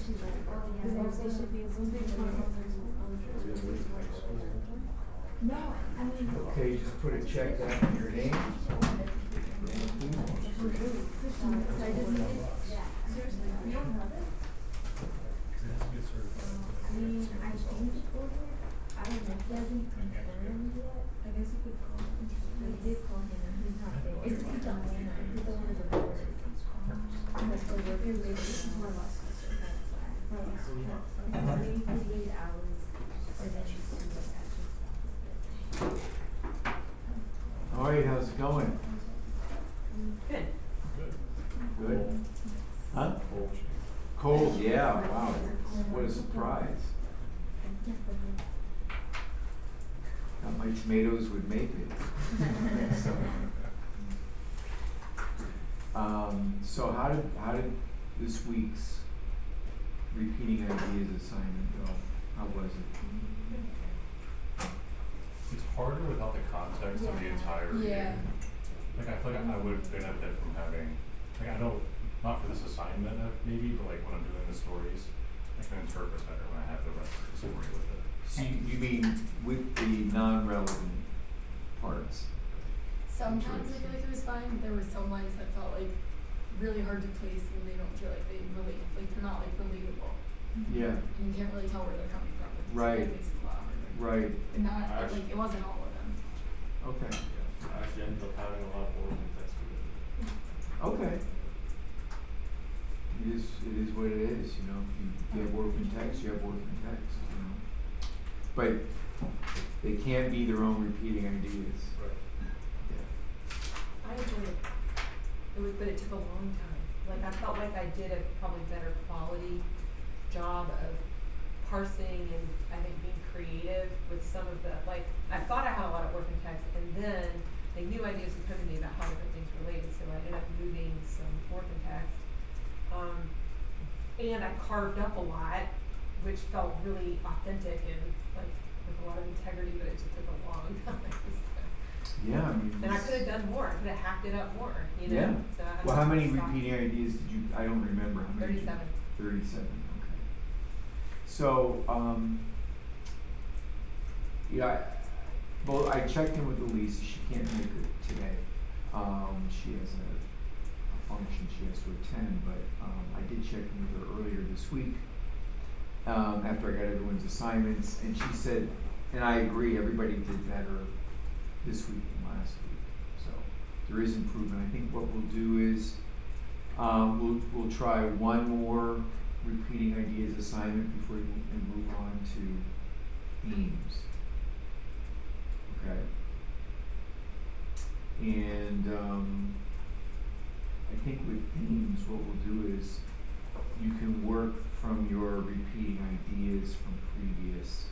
she's like, oh yeah, they should be No, I mean. Okay, just put a check down in your name. I mean, I think it's over. I don't know if he hasn't confirmed yet. I guess you could call him. We did call him and he's not there. It's he's the owner. He's the one of the builders. That's the worker rate is more or less. That's why. Maybe 48 hours and then you see what actually. All right, how's it going? Good. Good? Huh? Cold, yeah, wow. What a surprise. Thought my tomatoes would make it. So how did this week's repeating ideas assignment go? How was it? It's harder without the context of the entire reading. Yeah. Like I feel like I would benefit from having, like I know, not for this assignment maybe, but like when I'm doing the stories, I can interpret better when I have the rest of the story with it. So you mean with the non-relevant parts? Sometimes I feel like it was fine, but there were some lines that felt like really hard to place when they don't feel like they relate, like they're not like relatable. Yeah. And you can't really tell where they're coming from. Right. It makes it a lot harder. Right. And not, like, it wasn't all of them. Okay. Yeah. I actually ended up having a lot more context with it. Okay. It is what it is, you know. If you have orphan text, you have orphan text, you know. But they can't be their own repeating ideas. Right. Yeah. I enjoyed it. But it took a long time. Like I felt like I did a probably better quality job of parsing and I think being creative with some of the, like, I thought I had a lot of orphan text and then like new ideas would come to me about how different things related, so I ended up moving some orphan text. And I carved up a lot, which felt really authentic and like with a lot of integrity, but it just took a long time. Yeah, I mean. And I could have done more. I could have hacked it up more, you know? Yeah. So I Well, how many stopped. repeating ideas did you, I don't remember how many. 37. 37, okay. So, yeah, well, I checked in with Elise. She can't make it today. She has a function she has to attend, but I did check in with her earlier this week after I got everyone's assignments, and she said, and I agree, everybody did better this week than last week. So there is improvement. I think what we'll do is we'll try one more repeating ideas assignment before we can move on to themes. Okay. And I think with themes, what we'll do is you can work from your repeating ideas from previous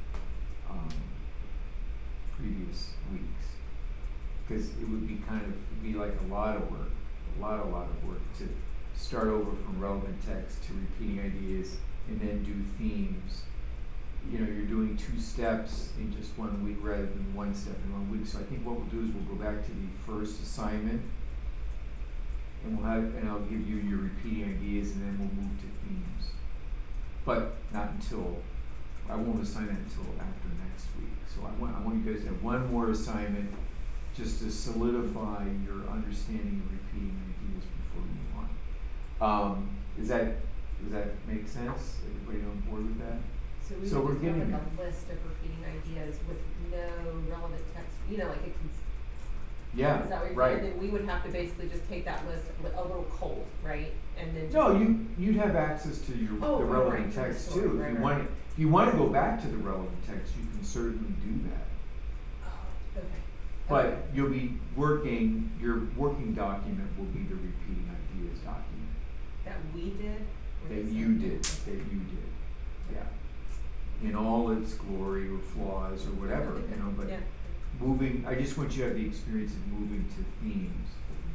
weeks, because it would be like a lot of work to start over from relevant text to repeating ideas and then do themes. You know, you're doing 2 steps in just 1 week rather than 1 step in 1 week. So I think what we'll do is we'll go back to the first assignment and I'll give you your repeating ideas and then we'll move to themes. But not until, I won't assign it until after next week. So I want you guys to have one more assignment just to solidify your understanding of repeating ideas before we move on. Does that make sense? Everybody on board with that? So we're would just getting have like there. a list of repeating ideas with no relevant text, you know, like it can. Yeah, Is that what you're right. saying? Then we would have to basically just take that list with a little cold, right? And then just. No, you'd have access to the Oh, right, relevant right, to the text story, too. right, If right. you want to go back to the relevant text, you can certainly do that. Oh, okay. But Okay. you'll be working, your working document will be the repeating ideas document That we did? Or that just you something? did, yeah. In all its glory or flaws or whatever, you know, but Yeah. moving, I just want you to have the experience of moving to themes.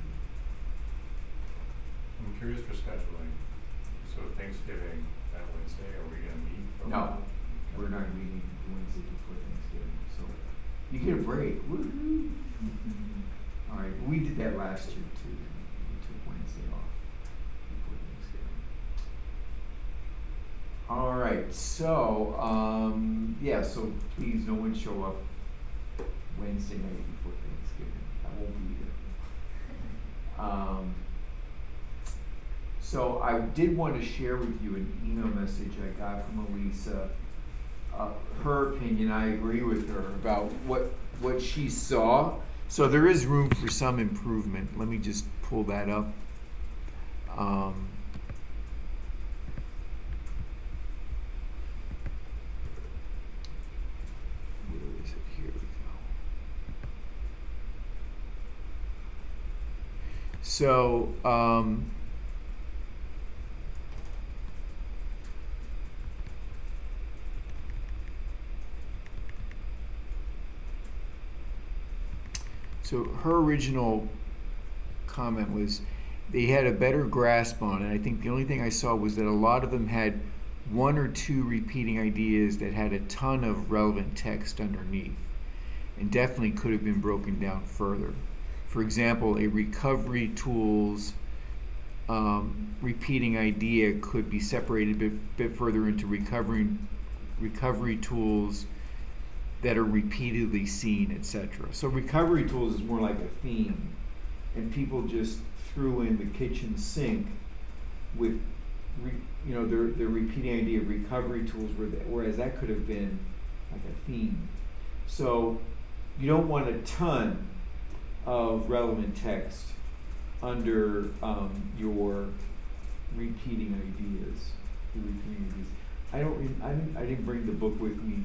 I'm curious for scheduling. So Thanksgiving that Wednesday, are we gonna meet? No, we're not meeting Wednesday before Thanksgiving, so you get a break. Woo-hoo. All right, we did that last year too. We took Wednesday off before Thanksgiving. right, so, yeah, so please, no one show up Wednesday night before Thanksgiving. I won't be here. So I did want to share with you an email message I got from Elisa. Her opinion, I agree with her about what she saw. So there is room for some improvement. Let me just pull that up. Where is it? Here we go. So, so her original comment was they had a better grasp on it. I think the only thing I saw was that a lot of them had one or two repeating ideas that had a ton of relevant text underneath and definitely could have been broken down further. For example, a recovery tools repeating idea could be separated a bit further into recovery tools that are repeatedly seen, etc. So recovery tools is more like a theme, and people just threw in the kitchen sink with, their repeating idea of recovery tools, whereas that could have been like a theme. So you don't want a ton of relevant text under your repeating ideas. The repeating ideas. I didn't bring the book with me.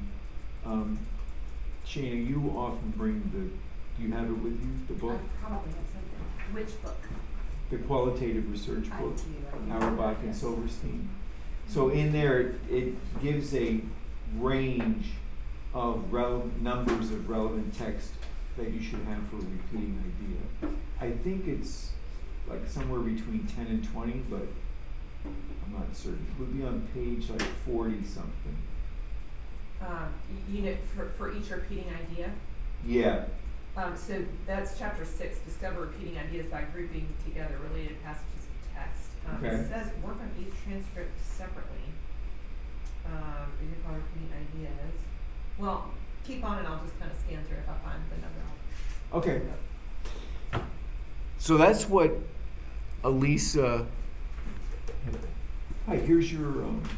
Shana, you often bring do you have it with you, the book? I probably have something. Which book? The qualitative research book, I do. Auerbach and Silverstein. So in there, it gives a range of numbers of relevant text that you should have for a repeating idea. I think it's like somewhere between 10 and 20, but I'm not certain. It would be on page like 40 something. For each repeating idea. Yeah. So that's chapter 6, discover repeating ideas by grouping together related passages of text. Okay. It says work on each transcript separately. Read your repeating ideas. Well, keep on and I'll just kind of scan through. If I find the number, I'll Okay. So that's what Elisa. Hi, here's your.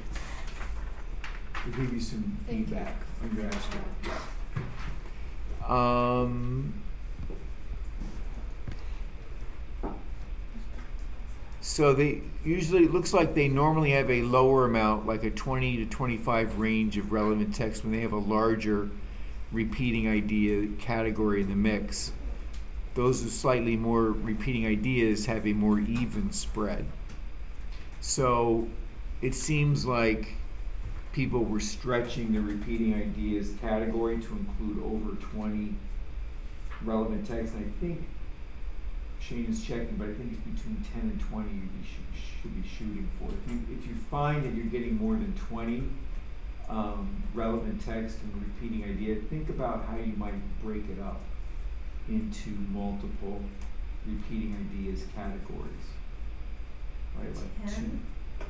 We'll give you some Thank you. feedback on your answer. So they usually, it looks like they normally have a lower amount, like a 20 to 25 range of relevant text when they have a larger repeating idea category in the mix. Those with slightly more repeating ideas have a more even spread. So it seems like people were stretching the repeating ideas category to include over 20 relevant text. And I think Shane is checking, but I think it's between 10 and 20 you should be shooting for. If you find that you're getting more than 20 relevant text and repeating idea, think about how you might break it up into multiple repeating ideas categories. Right, like 10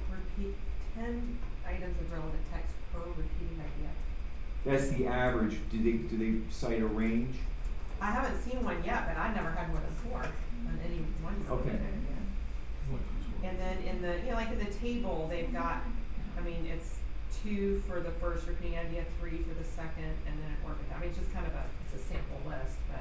items of relevant text per repeating idea. That's the average. Do they cite a range? I haven't seen one yet, but I never had more than 4 on any one. Okay. And then in the like in the table they've got, it's 2 for the first repeating idea, 3 for the second, and then it works. It's just kind of it's a sample list, but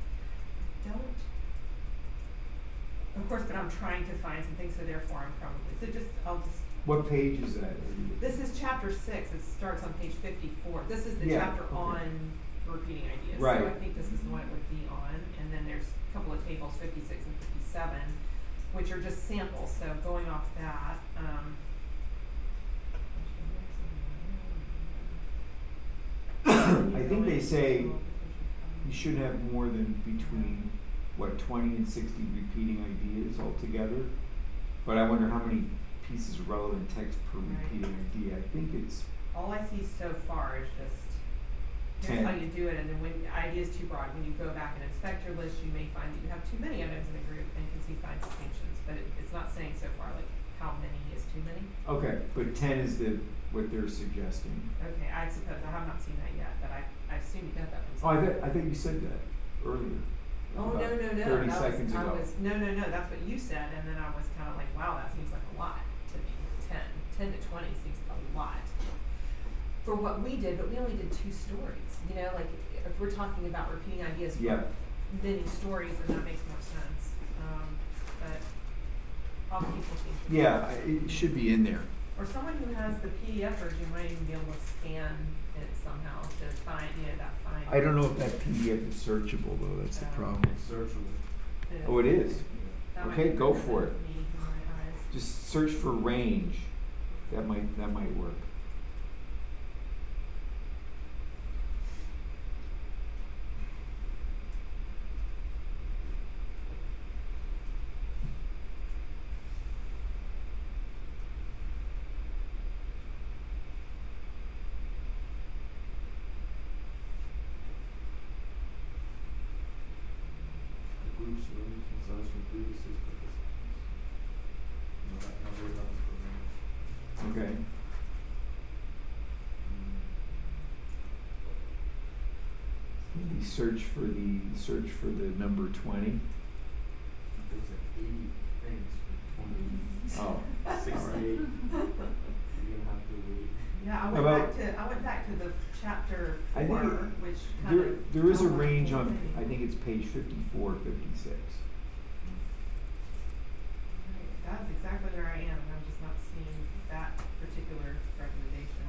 but I'm trying to find some things, so therefore I'm probably What page is that? This is chapter 6. It starts on page 54. This is the chapter on repeating ideas. Right. So I think this is the one it would be on. And then there's a couple of tables, 56 and 57, which are just samples. So going off that, I think they say you shouldn't have more than between 20 and 60 repeating ideas altogether. But I wonder how many pieces of relevant text per repeating idea. I think it's all I see so far is just here's 10. how you do it, and then when the idea is too broad, when you go back and inspect your list, you may find that you have too many items in a group and can see fine distinctions. But it's not saying so far like how many is too many. okay, but 10 is the what they're suggesting. Okay, I suppose, I have not seen that yet, but I assume you got that from Oh, somewhere. I think you said that earlier. Oh, no, about no, no, 30 that seconds was, I ago. was, no, that's what you said, and then I was kinda like, wow, that seems like a lot to me, 10 to 20 seems a lot. For what we did, but we only did 2 stories, you know, like, if we're talking about repeating ideas for Yeah. many stories, then that makes more sense, but I'll keep looking. Yeah, it should be in there. Or someone who has the PDF version might even be able to scan it somehow to find, that find. I don't know if that PDF is searchable though, that's the problem. It's searchable. Oh, it is? That might Okay, be go better for than it. me in my eyes. Just search for range. That might work. The groups, rooms, and zones from previous participants. No, that number is not for me. Okay. Maybe search for the number 20. There's like 80 things for 20. Oh, 68. You're gonna have to wait. Yeah, How about- I went back to the chapter I 4, think which kind of. there is a outlined the range whole on, thing. I think it's page 54, 56. That's exactly where I am, and I'm just not seeing that particular recommendation.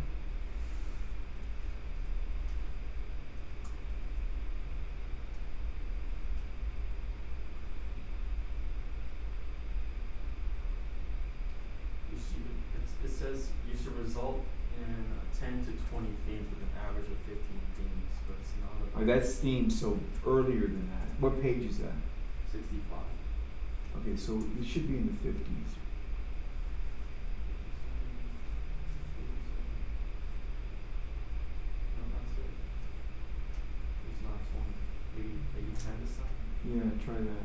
It says you should result in 10 to 20 themes with an average of 15 themes, but it's not Oh, about that's theme, so earlier than that. What page is that? 65. Okay, so it should be in the 50s. No, that's it. It's not 20. Maybe 10 to something? Yeah, try that.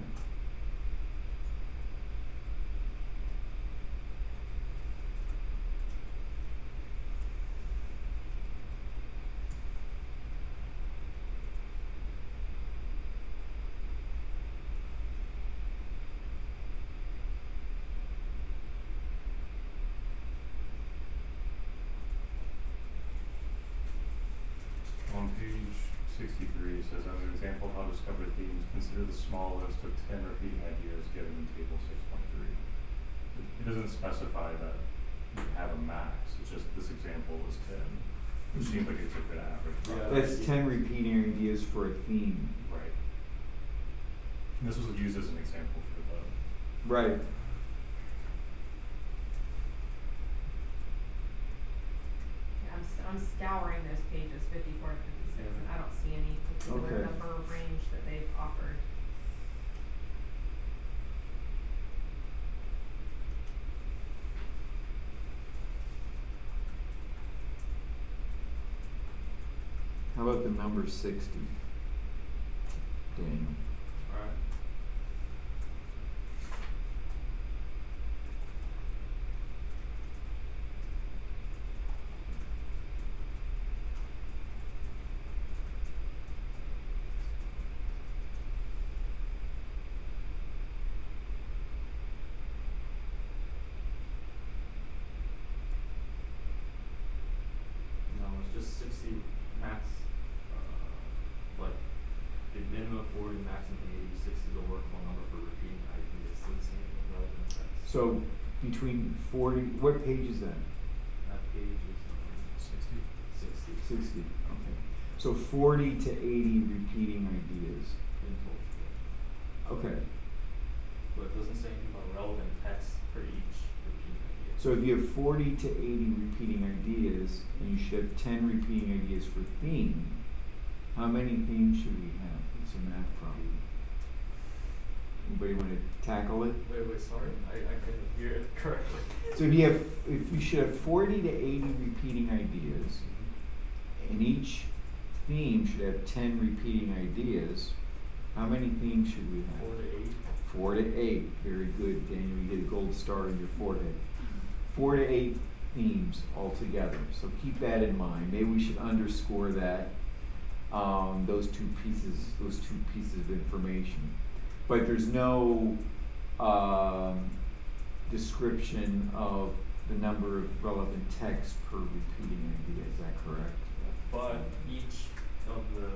On page 63, it says, as an example of how to discover themes, consider the small list of 10 repeating ideas given in table 6.3. It doesn't specify that you have a max, it's just this example was 10, which seems like it's a good average. Yeah. That's 10 repeating ideas for a theme. Right. And this was used as an example for the, Right. Yeah, I'm scouring those pages 54 and 56, Yeah. and I don't see any particular Okay. number or range that they've offered. How about the number 60? Daniel. Alright. No, it's just 60 max, but the minimum 40, maximum 80, 60 is a workable number for repeating ideas, so it's relevant text. So between 40, what page is that? That page is 60? 60 60. Okay. So 40 to 80 repeating ideas. in total. Okay. But it doesn't say anything about relevant text for each repeating idea. So if you have 40 to 80 repeating ideas, and you should have 10 repeating ideas for theme, how many themes should we have? It's a math problem. Anybody want to tackle it? Wait, sorry, I couldn't hear it correctly. So if you should have 40 to 80 repeating ideas, and each theme should have 10 repeating ideas, how many themes should we have? 4 to 8. 4 to 8. Very good, Daniel. You get a gold star on your forehead. 4 to 8 themes altogether. So keep that in mind. Maybe we should underscore that, those two pieces of information. But there's no description of the number of relevant text per repeating idea. Is that correct? But each of the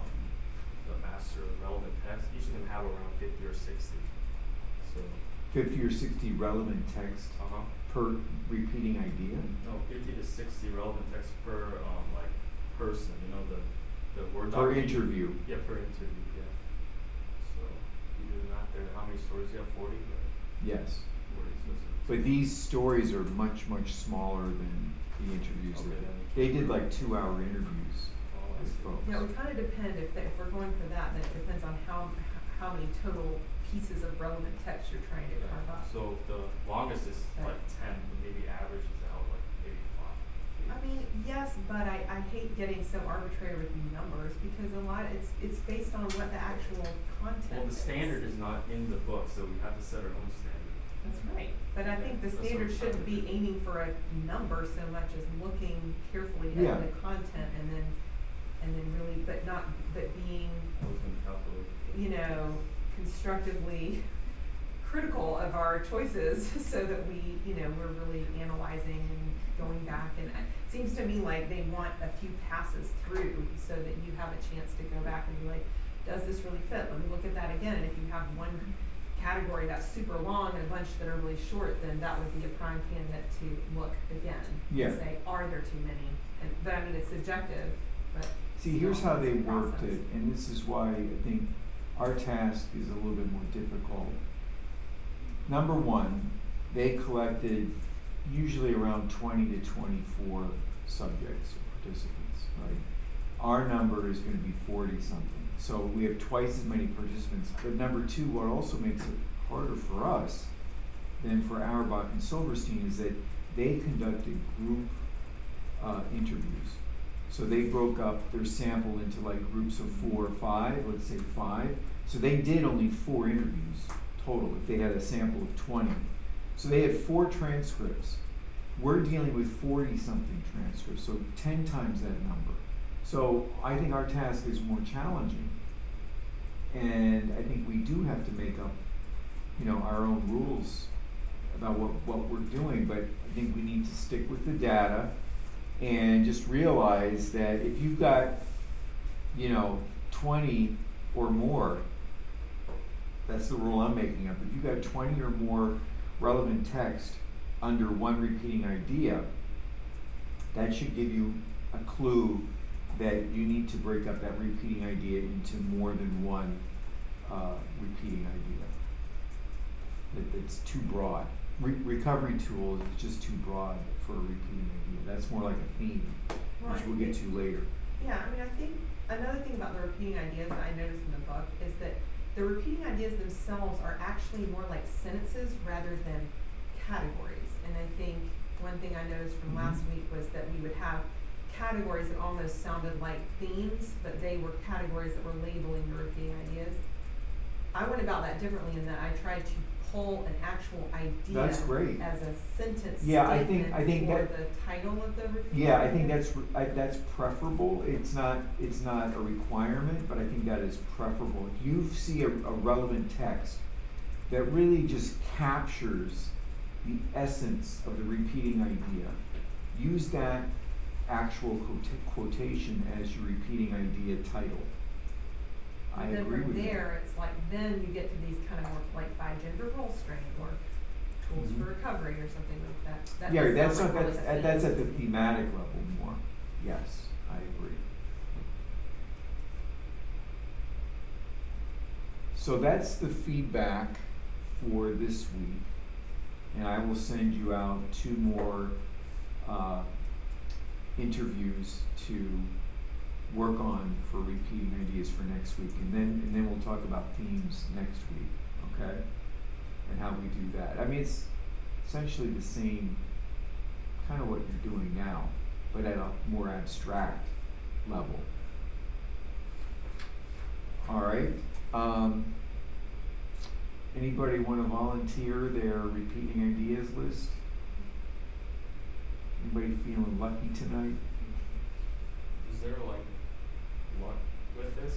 master relevant text, each of them have around 50 or 60. So 50 or 60 relevant text per repeating idea? no, 50 to 60 relevant text per like person. You know the Word Per document. interview. Yeah, per interview. Yeah. So you do the math there. How many stories do you have? 40. Right? Yes. 40. So it's- But these stories are much, much smaller than the interviews. Okay, then. They did like 2-hour interviews Oh, I with see. folks. Yeah, it would kind of depend if we're going for that, then it depends on how many total pieces of relevant text you're trying to carve up. So the longest is like 10, but maybe average is out like maybe 5. I mean, yes, but I hate getting so arbitrary with numbers because a lot, it's based on what the actual content Well, the is. standard is not in the book, so we have to set our own standard. That's right, but I think the That's what standard I'm shouldn't trying to be do. aiming for a number so much as looking carefully Yeah. at the content and then really, but being, I was gonna calculate. you know, constructively critical of our choices so that we, you know, we're really analyzing and going back. And it seems to me like they want a few passes through so that you have a chance to go back and be like, does this really fit? Let me look at that again. And if you have one category that's super long and a bunch that are really short, then that would be a prime candidate to look again. Yeah. And say, are there too many? But I mean, it's subjective, but. See, here's how they it's a worked process. it, and this is why I think our task is a little bit more difficult. Number one, they collected usually around 20 to 24 subjects or participants, right? Our number is gonna be 40 something. So we have twice as many participants. But number two, what also makes it harder for us than for Auerbach and Silverstein is that they conducted group interviews. So they broke up their sample into like groups of 4 or 5, let's say 5. So they did only 4 interviews total if they had a sample of 20. So they had 4 transcripts. We're dealing with 40 something transcripts, so 10 times that number. So I think our task is more challenging. And I think we do have to make up, you know, our own rules about what we're doing, but I think we need to stick with the data and just realize that if you've got, you know, 20 or more, that's the rule I'm making up. If you've got 20 or more relevant text under one repeating idea, that should give you a clue that you need to break up that repeating idea into more than one repeating idea. It's too broad. Recovery tools is just too broad for a repeating idea. That's more like a theme, which Right. we'll get to later. Yeah, I mean, I think another thing about the repeating ideas that I noticed in the book is that the repeating ideas themselves are actually more like sentences rather than categories. And I think one thing I noticed from last week was that we would have categories that almost sounded like themes, but they were categories that were labeling the repeating ideas. I went about that differently in that I tried to pull an actual idea That's great. as a sentence Yeah, I statement think for that- the title of the repeating Yeah, I idea. think that's preferable. It's not a requirement, but I think that is preferable. If you see a relevant text that really just captures the essence of the repeating idea, use that actual quotation as your repeating idea title. I And then agree from with you. there, it's like, then you get to these kind of more like by gender role strength or tools Mhm. for recovery or something like that. That Yeah, does that's sound not, like more like a that's theme. at the thematic level more. Yes, I agree. So that's the feedback for this week. And I will send you out 2 more interviews to work on for repeating ideas for next week. And then we'll talk about themes next week, okay? And how we do that. I mean, it's essentially the same kind of what you're doing now, but at a more abstract level. All right. Anybody want to volunteer their repeating ideas list? Anybody feeling lucky tonight? Is there like luck with this?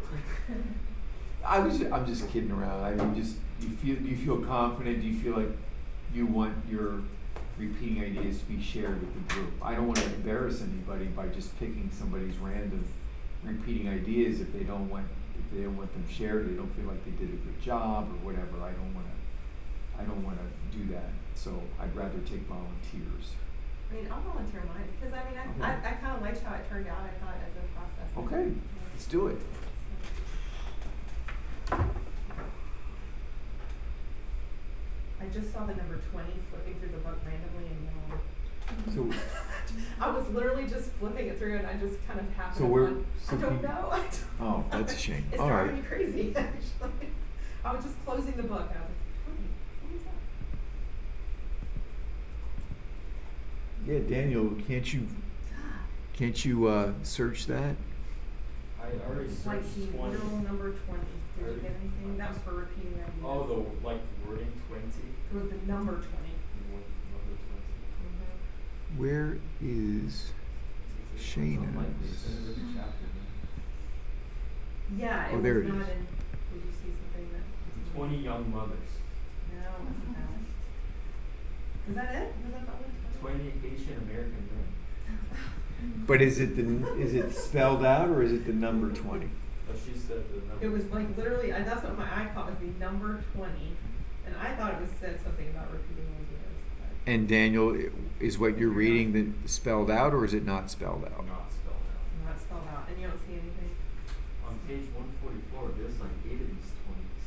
I'm just kidding around. I mean, just do you feel confident? Do you feel like you want your repeating ideas to be shared with the group? I don't want to embarrass anybody by just picking somebody's random repeating ideas if they don't want them shared. They don't feel like they did a good job or whatever. I don't want to do that. So I'd rather take volunteers. I mean, I'll volunteer mine, because I mean, I kind of liked how it turned out, I thought, as a process. Okay, let's do it. I just saw the number 20 flipping through the book randomly and So I was literally just flipping it through and I just kind of happened So to we're- find- so I don't can- know. Oh, that's a shame. It's All driving right. me crazy, actually. I was just closing the book and I was like, what is that? Yeah, Daniel, can't you search that? I already Like searched the 20. literal number 20. Did you get anything? That was for repeating ideas. Oh, the like wording 20. It was the number 20. Number 20. Where is It's unlikely. Shayna's? It's in every chapter. Yeah, it Oh, was there it not is. in. Did you see something that? was 20 young mothers. No, it wasn't that. Is that it? Was that the only 20 Asian American men. But is it spelled out or is it the number 20? But she said the number. It was like literally, that's what my eye caught was the number 20. And I thought it was said something about repeating ideas. But And Daniel, is what you're reading the spelled out or is it not spelled out? Not spelled out. not spelled out. And you don't see anything. On page 144, there's like 8 of these 20s.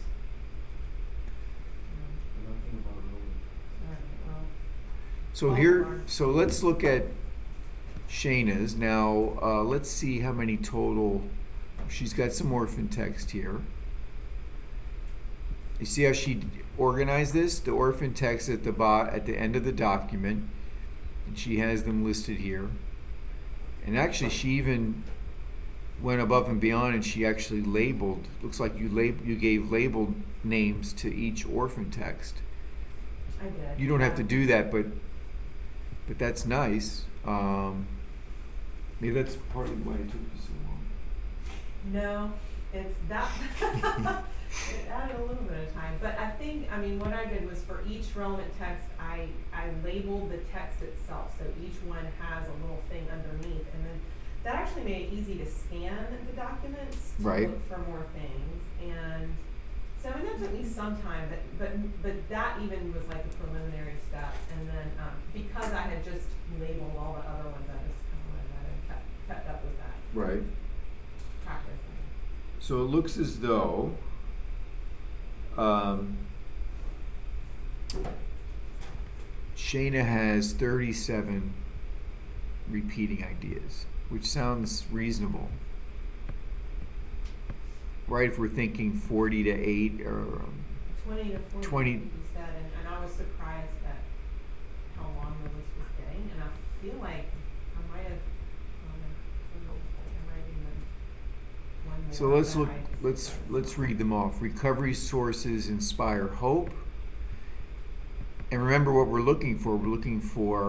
And nothing about rolling. Well, So let's look at Shayna's. Now, let's see how many total. She's got some orphan text here. You see how she organized this? The orphan text at the end of the document, and she has them listed here. And actually, she even went above and beyond, and she actually labeled. Looks like you gave labeled names to each orphan text. I did. You don't have to do that, but that's nice. Maybe that's partly why it took you so long. No, it's that. It added a little bit of time, but I think, I mean, what I did was for each relevant text, I labeled the text itself, so each one has a little thing underneath, and then that actually made it easy to scan the documents to Right. look for more things, and so I mean, that took me some time, but that even was like a preliminary step, and then because I had just labeled all the other ones, I just kind of went ahead and kept up with that Right. practice. So it looks as though Shayna has 37 repeating ideas, which sounds reasonable. Right, if we're thinking 40 to 8 or 20 to 40, 20. you said, and I was surprised at how long the list was getting, and I feel like I might have, one more. So let's than look. I Let's read them off. Recovery sources inspire hope. And remember what we're looking for. We're looking for,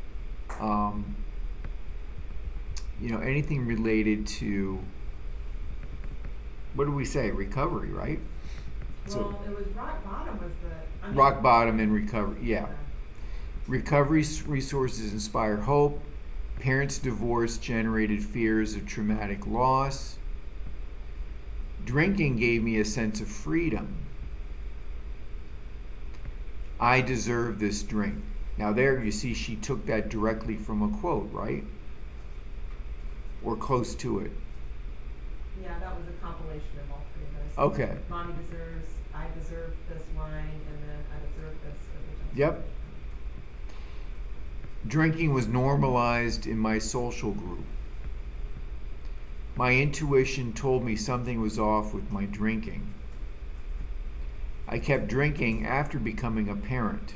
anything related to. What do we say? Recovery, right? Well, it was rock bottom was the. Rock bottom and recovery. Yeah. Recovery resources inspire hope. Parents' divorce generated fears of traumatic loss. Drinking gave me a sense of freedom. I deserve this drink. Now there you see she took that directly from a quote, right? Or close to it. Yeah, that was a compilation of all three of those. Okay. Mommy deserves, I deserve this wine, and then I deserve this. Yep. Drinking was normalized in my social group. My intuition told me something was off with my drinking. I kept drinking after becoming a parent.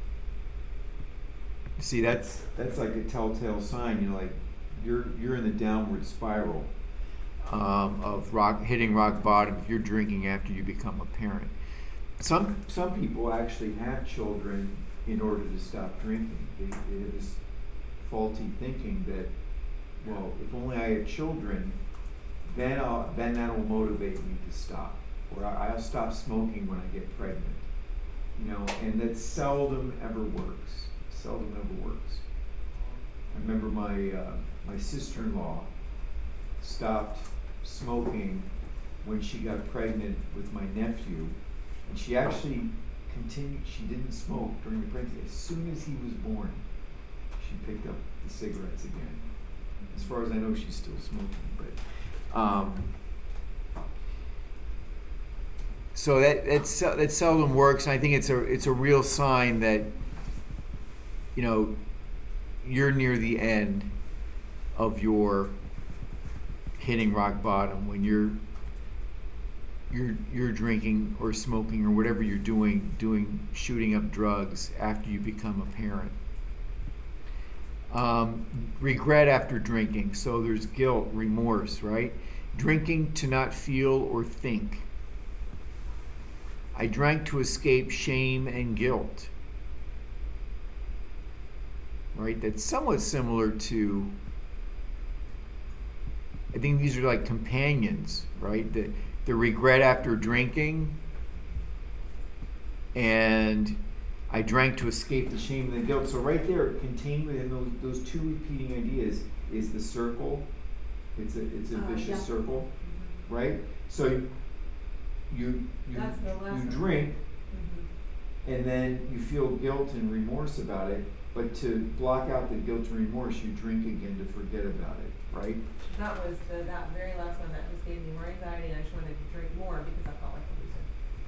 See, that's like a telltale sign. You're in the downward spiral of hitting rock bottom if you're drinking after you become a parent. Some people actually have children in order to stop drinking. They have this faulty thinking that, well, if only I had children, then that'll motivate me to stop, or I'll stop smoking when I get pregnant, you know, and that seldom ever works. Seldom ever works. I remember my sister-in-law stopped smoking when she got pregnant with my nephew, and she actually continued. She didn't smoke during the pregnancy. As soon as he was born, she picked up the cigarettes again. As far as I know, she's still smoking, but so that seldom works. And I think it's a real sign that, you know, you're near the end of your hitting rock bottom when you're drinking or smoking or whatever you're doing shooting up drugs after you become a parent. Regret after drinking. So there's guilt, remorse, right? Drinking to not feel or think. I drank to escape shame and guilt. Right? That's somewhat similar to, I think these are like companions, right? The regret after drinking, and I drank to escape the shame and the guilt. So right there, contained within those two repeating ideas is the circle. It's a vicious circle, right? So you drink, and then you feel guilt and remorse about it. But to block out the guilt and remorse, you drink again to forget about it, right? That was that very last one that just gave me more anxiety, and I just wanted to drink more because I felt like a loser.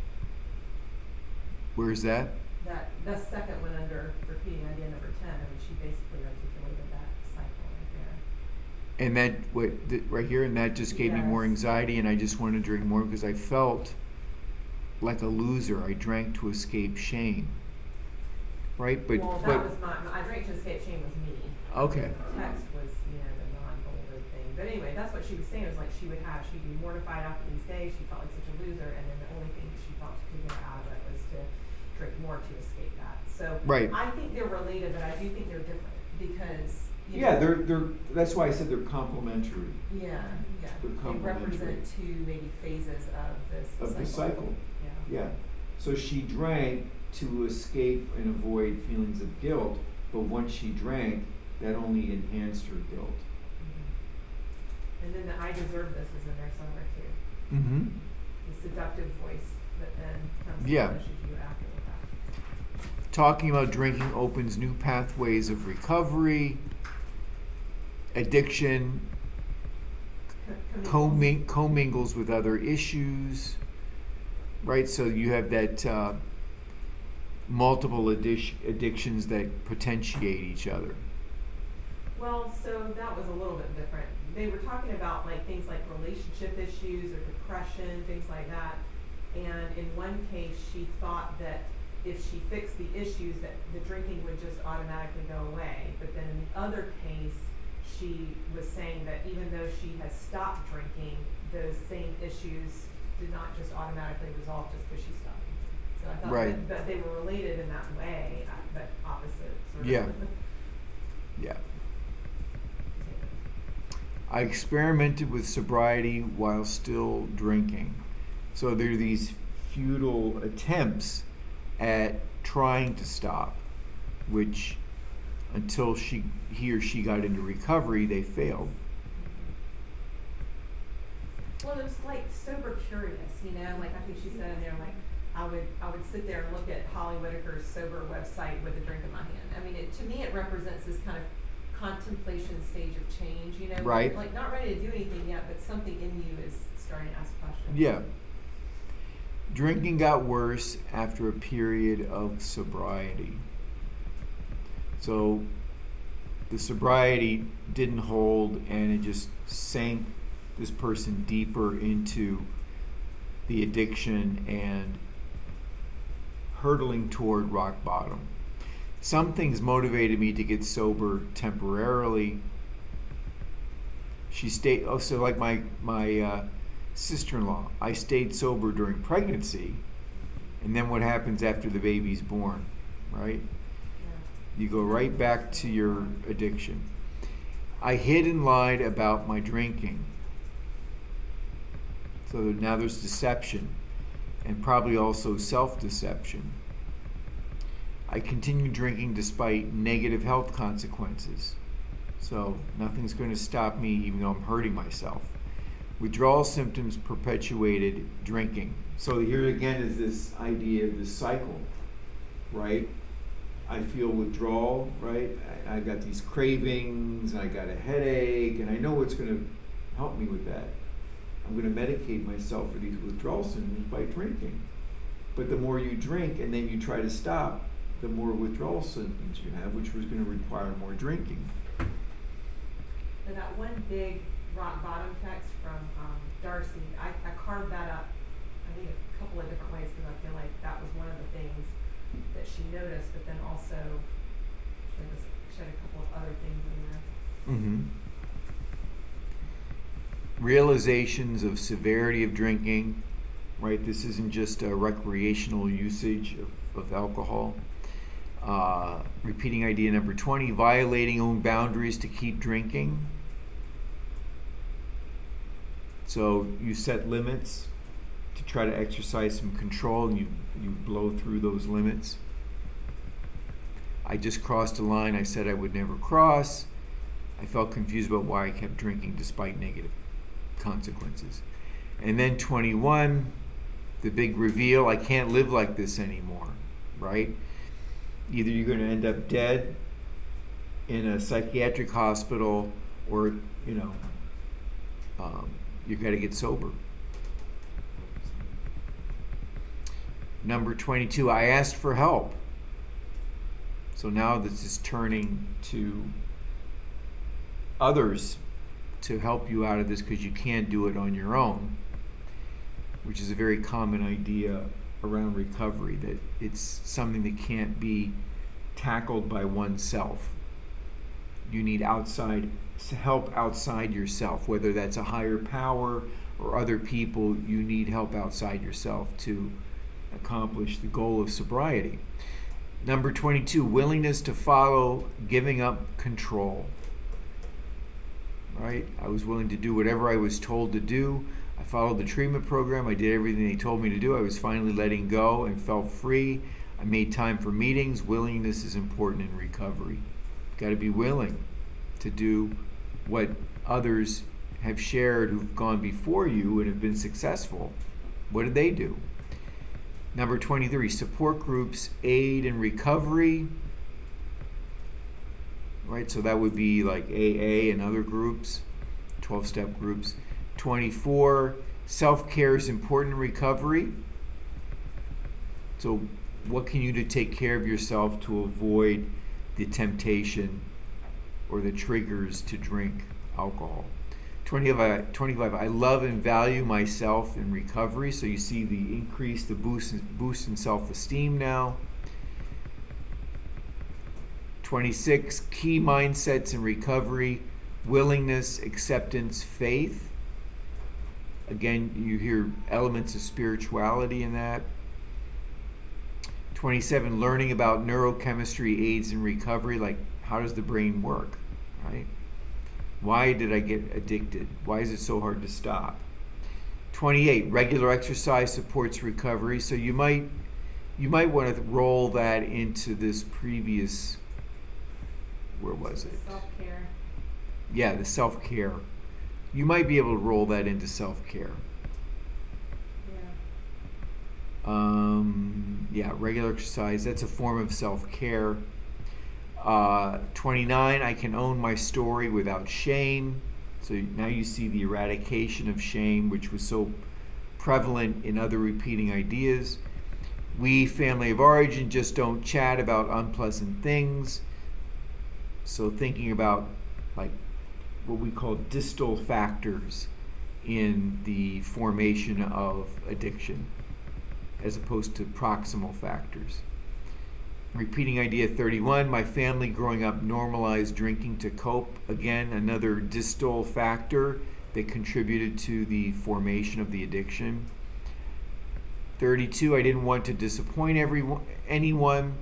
Where's that? The second one under repeating idea number 10. I mean, she basically articulated that cycle right there. And that right here, and that just gave me more anxiety, and I just wanted to drink more because I felt like a loser. I drank to escape shame. Right, that was I drank to escape shame was me. Okay. The text was, the non-bolded thing. But anyway, that's what she was saying. It was like she'd be mortified after these days. She felt like such a loser, and then the only thing she felt she could get out of it was to drink more to escape that. So right. I think they're related, but I do think they're different because they're that's why I said they're complementary. Yeah. They're They represent two maybe phases of this cycle. Yeah. So she drank to escape and avoid feelings of guilt, but once she drank, that only enhanced her guilt. Mm-hmm. And then the I deserve this is in there somewhere too. Mm-hmm. The seductive voice that then comes and punishes you after that. Talking about drinking opens new pathways of recovery, addiction, commingles with other issues, right? So you have that multiple addictions that potentiate each other. Well, so that was a little bit different. They were talking about like things like relationship issues or depression, things like that. And in one case, she thought that if she fixed the issues, that the drinking would just automatically go away. But then in the other case, she was saying that even though she has stopped drinking, those same issues did not just automatically resolve just because she stopped. So I thought that they were related in that way, but opposite. Sort of. Yeah. I experimented with sobriety while still drinking. So there are these futile attempts at trying to stop, which until he or she got into recovery, they failed. Well, it was like sober curious, like I think she said in there, like I would sit there and look at Holly Whitaker's sober website with a drink in my hand. I mean, to me it represents this kind of contemplation stage of change, Right. Like not ready to do anything yet, but something in you is starting to ask questions. Yeah. Drinking got worse after a period of sobriety. So the sobriety didn't hold, and it just sank this person deeper into the addiction and hurtling toward rock bottom. Some things motivated me to get sober temporarily. She stayed, like my sister-in-law, I stayed sober during pregnancy, and then what happens after the baby's born, right? You go right back to your addiction. I hid and lied about my drinking. So now there's deception, and probably also self-deception. I continue drinking despite negative health consequences. So nothing's going to stop me even though I'm hurting myself. Withdrawal symptoms perpetuated drinking. So here again is this idea of this cycle, right? I feel withdrawal, right? I got these cravings, I got a headache, and I know what's going to help me with that. I'm going to medicate myself for these withdrawal symptoms by drinking. But the more you drink and then you try to stop, the more withdrawal symptoms you have, which was going to require more drinking. And that one big rock bottom text from Darcy, I carved that up, I think a couple of different ways, because I feel like that was one of the things that she noticed, but then also she had a couple of other things in there. Mm-hmm. Realizations of severity of drinking, right? This isn't just a recreational usage of alcohol. Repeating idea number 20, violating own boundaries to keep drinking. So you set limits to try to exercise some control, and you blow through those limits. I just crossed a line I said I would never cross. I felt confused about why I kept drinking despite negative consequences. And then 21, the big reveal, I can't live like this anymore, right? Either you're going to end up dead in a psychiatric hospital, or, you've got to get sober. Number 22, I asked for help. So now this is turning to others to help you out of this because you can't do it on your own, which is a very common idea around recovery, that it's something that can't be tackled by oneself. You need help outside yourself, whether that's a higher power or other people. You need help outside yourself to accomplish the goal of sobriety. Number 22, willingness to follow giving up control. Right? I was willing to do whatever I was told to do. I followed the treatment program. I did everything they told me to do. I was finally letting go and felt free. I made time for meetings. Willingness is important in recovery. You've got to be willing to do what others have shared who've gone before you and have been successful. What did they do? Number 23, support groups aid in recovery. Right, so that would be like AA and other groups, 12-step groups. 24, self-care is important in recovery. So what can you do to take care of yourself to avoid the temptation or the triggers to drink alcohol? 25, I love and value myself in recovery. So you see the boost in self-esteem now. 26, key mindsets in recovery: willingness, acceptance, faith. Again, you hear elements of spirituality in that. 27, learning about neurochemistry aids in recovery, like how does the brain work, right? Why did I get addicted? Why is it so hard to stop? 28, regular exercise supports recovery. So you might want to roll that into this previous, where was it? Self-care. Yeah, the self-care. You might be able to roll that into self-care. Yeah. Regular exercise, that's a form of self-care. 29, I can own my story without shame. So now you see the eradication of shame, which was so prevalent in other repeating ideas. We, family of origin, just don't chat about unpleasant things. So thinking about like what we call distal factors in the formation of addiction, as opposed to proximal factors. Repeating idea 31, my family growing up normalized drinking to cope. Again, another distal factor that contributed to the formation of the addiction. 32, I didn't want to disappoint anyone.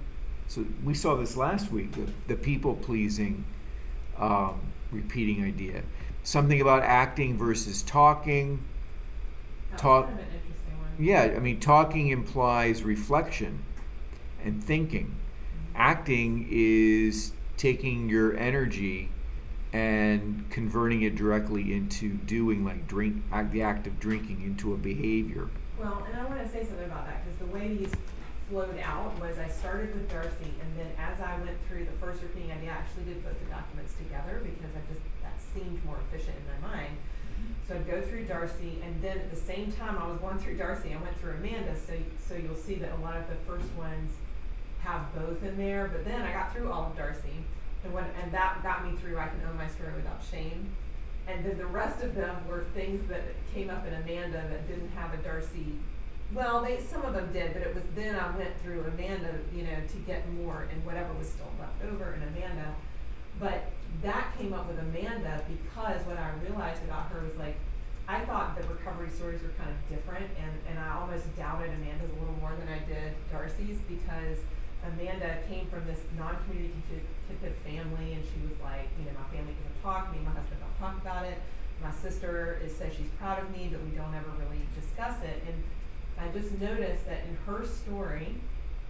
So we saw this last week, the people pleasing, repeating idea. Something about acting versus talking. That's Talk. kind of an interesting one. Yeah, I mean, talking implies reflection and thinking. Acting is taking your energy and converting it directly into doing, like the act of drinking, into a behavior. Well, and I want to say something about that, because the way these flowed out was I started with Darcy, and then as I went through the first repeating idea, I actually did both the documents together, because that seemed more efficient in my mind. So I'd go through Darcy, and then at the same time I was going through Darcy, I went through Amanda, so you'll see that a lot of the first ones have both in there, but then I got through all of Darcy, and that got me through I Can Own My Story Without Shame. And then the rest of them were things that came up in Amanda that didn't have a Darcy. Well, some of them did, but it was then I went through Amanda, to get more and whatever was still left over in Amanda. But that came up with Amanda because what I realized about her was, like, I thought the recovery stories were kind of different, and I almost doubted Amanda's a little more than I did Darcy's, because Amanda came from this non-communicative family, and she was like, my family doesn't talk, me and my husband don't talk about it. My sister says she's proud of me, but we don't ever really discuss it. And I just noticed that in her story,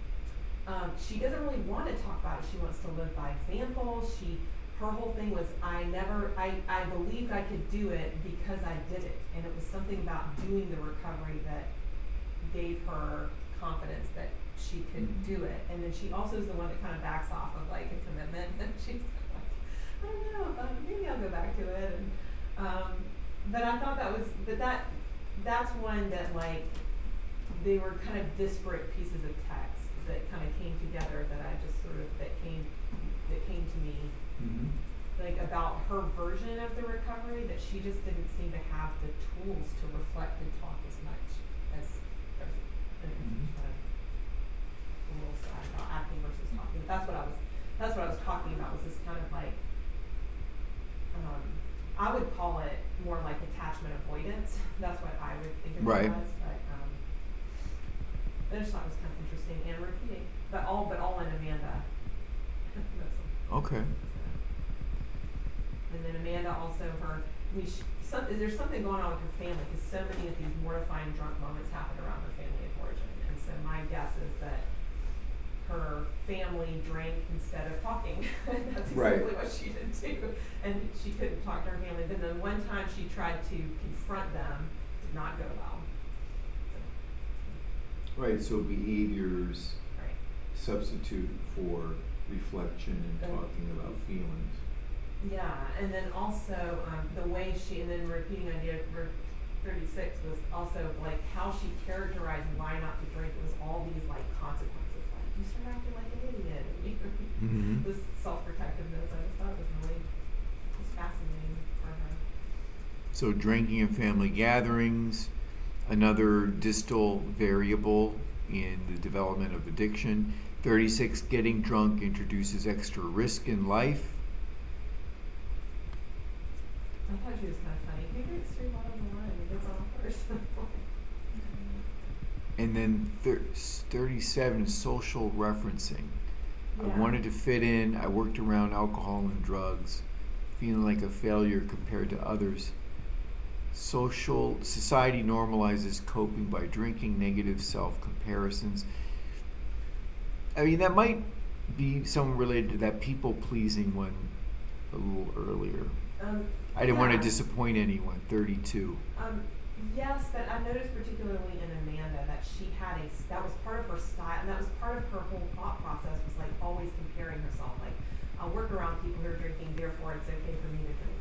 she doesn't really want to talk about it. She wants to live by example. Her whole thing was, I believed I could do it because I did it. And it was something about doing the recovery that gave her confidence that she could do it. And then she also is the one that kind of backs off of, like, a commitment. And she's kind of like, I don't know, maybe I'll go back to it. And, but I thought that's one that, like, they were kind of disparate pieces of text that kind of came together, that I just sort of, that came to me, like, about her version of the recovery, that she just didn't seem to have the tools to reflect and talk as much as Darcy. And a little sad about acting versus talking. That's what I was talking about, was this kind of like, I would call it more like attachment avoidance. That's what I would think of it as. But I just thought it was kind of interesting and repeating, but all in Amanda. Okay. And then Amanda also, there's something going on with her family, because so many of these mortifying drunk moments happen around her family of origin. And so my guess is that her family drank instead of talking. That's exactly what she did too. And she couldn't talk to her family. Then the one time she tried to confront them, did not go well. Right, so behaviors Right. substitute for reflection and talking about feelings. Yeah, and then also the way and then repeating idea for 36 was also like how she characterized why not to drink. It was all these, like, consequences, like, you start acting like an idiot, and this self-protectiveness. I just thought it was fascinating for her. So drinking and family gatherings, another distal variable in the development of addiction. 36, getting drunk introduces extra risk in life. I thought she was kind of funny. He drinks 3 bottles of wine and gets on first. And then 37, social referencing. Yeah. I wanted to fit in. I worked around alcohol and drugs, feeling like a failure compared to others. Society normalizes coping by drinking, negative self-comparisons. I mean, that might be somewhat related to that people-pleasing one a little earlier. I didn't want to disappoint anyone, 32. Yes, but I noticed particularly in Amanda that she had that was part of her style, and that was part of her whole thought process, was, like, always comparing herself. Like, I'll work around people who are drinking, therefore it's okay for me to drink.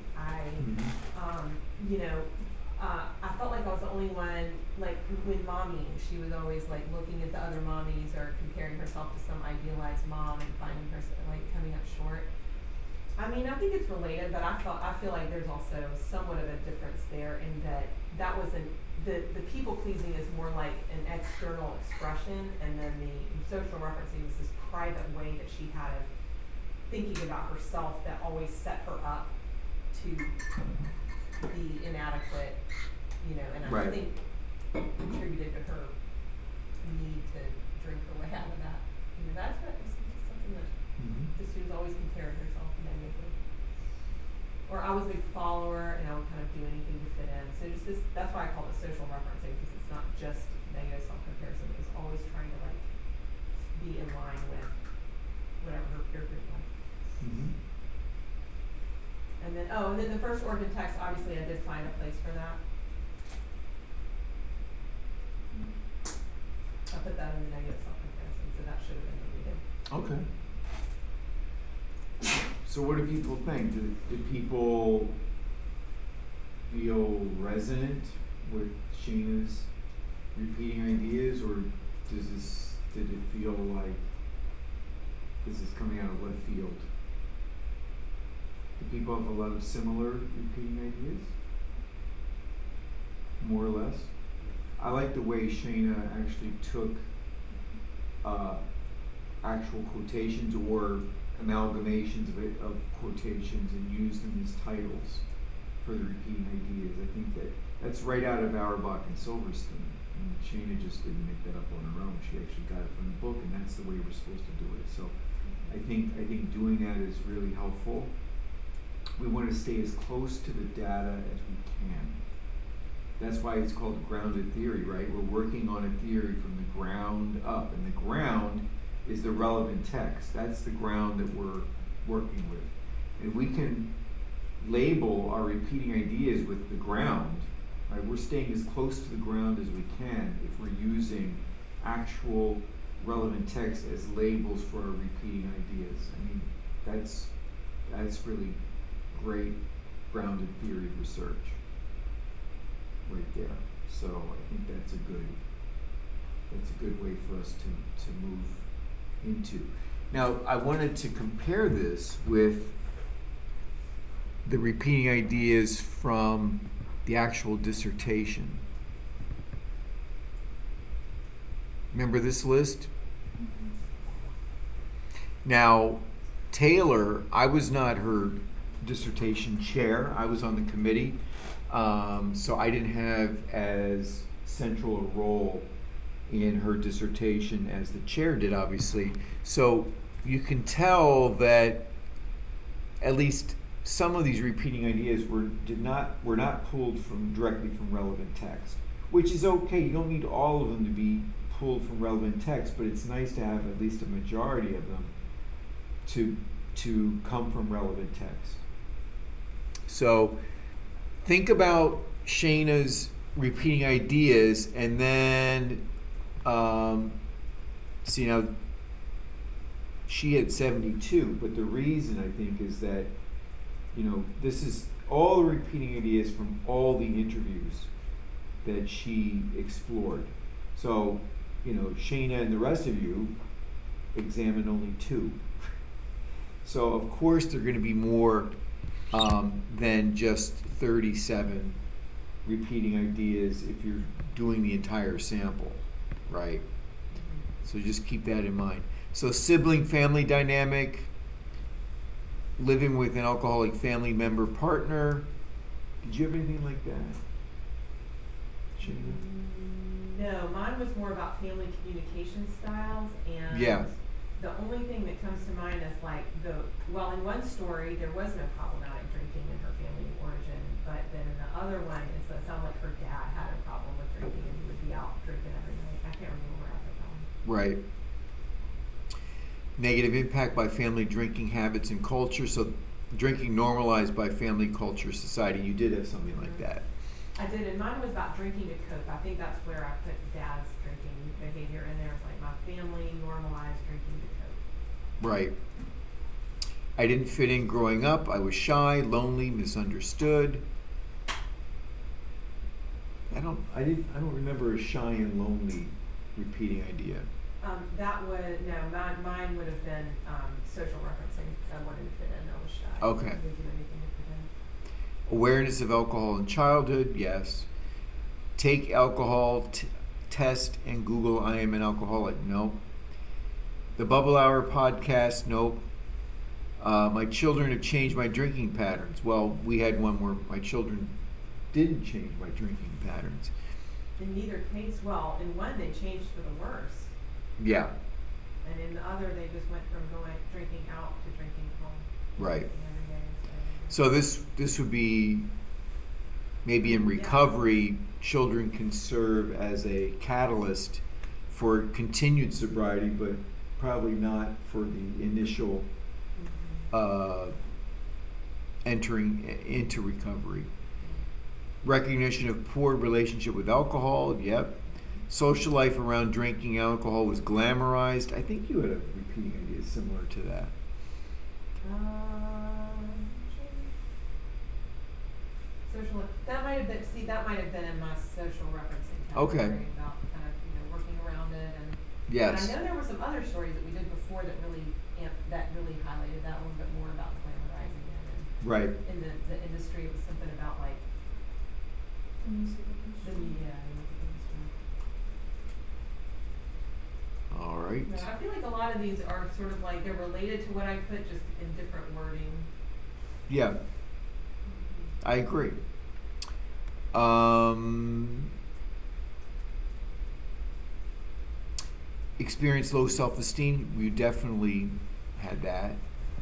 I felt like I was the only one, like, when mommy, she was always, like, looking at the other mommies or comparing herself to some idealized mom and finding herself, like, coming up short. I mean, I think it's related, but I feel like there's also somewhat of a difference there in that wasn't, the people pleasing is more like an external expression, and then the social referencing was this private way that she had of thinking about herself that always set her up to be inadequate, and I think contributed to her need to drink her way out of that. That's what something that Mm-hmm. just she was always comparing herself negatively. Or I was a big follower and I would kind of do anything to fit in. So just this, that's why I call it social referencing, because it's not just negative self-comparison. It's always trying to like be in line with whatever her peer group was. Mm-hmm. And then, and then the first Oregon text, obviously I did find a place for that. I put that in the negative self-comparison, so that should have been deleted. Okay. So what do people think? Do people feel resonant with Shayna's repeating ideas, or did it feel like this is coming out of left field? Do people have a lot of similar repeating ideas? More or less? I like the way Shayna actually took actual quotations or amalgamations of quotations and used them as titles for the repeating ideas. I think that's right out of Auerbach and Silverstein. And Shayna just didn't make that up on her own. She actually got it from the book, and that's the way we're supposed to do it. So I think doing that is really helpful. We want to stay as close to the data as we can. That's why it's called grounded theory, right? We're working on a theory from the ground up, and the ground is the relevant text. That's the ground that we're working with. And if we can label our repeating ideas with the ground, right? We're staying as close to the ground as we can if we're using actual relevant text as labels for our repeating ideas. I mean, that's really great grounded theory research right there. So I think that's a good way for us to move into. Now, I wanted to compare this with the repeating ideas from the actual dissertation. Remember this list? Now, Taylor, I was not her dissertation chair. I was on the committee, so I didn't have as central a role in her dissertation as the chair did, obviously. So you can tell that at least some of these repeating ideas were not pulled directly from relevant text, which is okay. You don't need all of them to be pulled from relevant text, but it's nice to have at least a majority of them to come from relevant text. So think about Shayna's repeating ideas, and then see, now she had 72, but the reason I think is that, this is all the repeating ideas from all the interviews that she explored. So, Shayna and the rest of you examined only 2. So of course there are going to be more than just 37 repeating ideas if you're doing the entire sample, right? So just keep that in mind. So sibling family dynamic, living with an alcoholic family member partner. Did you have anything like that, Shayna? No, mine was more about family communication styles, and Yeah. the only thing that comes to mind is like in one story there was no problematic drinking in her family of origin, but then in the other one it sounded like her dad had a problem with drinking and he would be out drinking every night. I can't remember where I put that one. Right. Negative impact by family drinking habits and culture. So drinking normalized by family, culture, society. You did have something like that. I did, and mine was about drinking to cope. I think that's where I put dad's drinking behavior in there. It's like my family normalized drinking to cope. Right. I didn't fit in growing up. I was shy, lonely, misunderstood. I don't remember a shy and lonely repeating idea. Mine would have been social referencing. I wanted to fit in. I was shy. Okay. I didn't do anything to fit in. Awareness of alcohol in childhood, yes. Take alcohol test and Google I am an alcoholic, nope. The Bubble Hour podcast, nope. My children have changed my drinking patterns. Well, we had one where my children didn't change my drinking patterns. In neither case, in one they changed for the worse. Yeah. And in the other, they just went from drinking out to drinking at home. Right. Drinking every day instead. So this would be, maybe in recovery, children can serve as a catalyst for continued sobriety, but probably not for the initial entering into recovery. Recognition of poor relationship with alcohol, yep. Social life around drinking alcohol was glamorized. I think you had a repeating idea similar to that. Social, that might have been in my social referencing Okay. category about kind of, working around it and. Yes. But I know there were some other stories that we did before that really highlighted that a little bit more about glamorizing it and. Right. In the industry, it was something about like the music industry. All right. Yeah, I feel like a lot of these are sort of like they're related to what I put, just in different wording. Yeah, I agree. Experience low self-esteem. We definitely had that.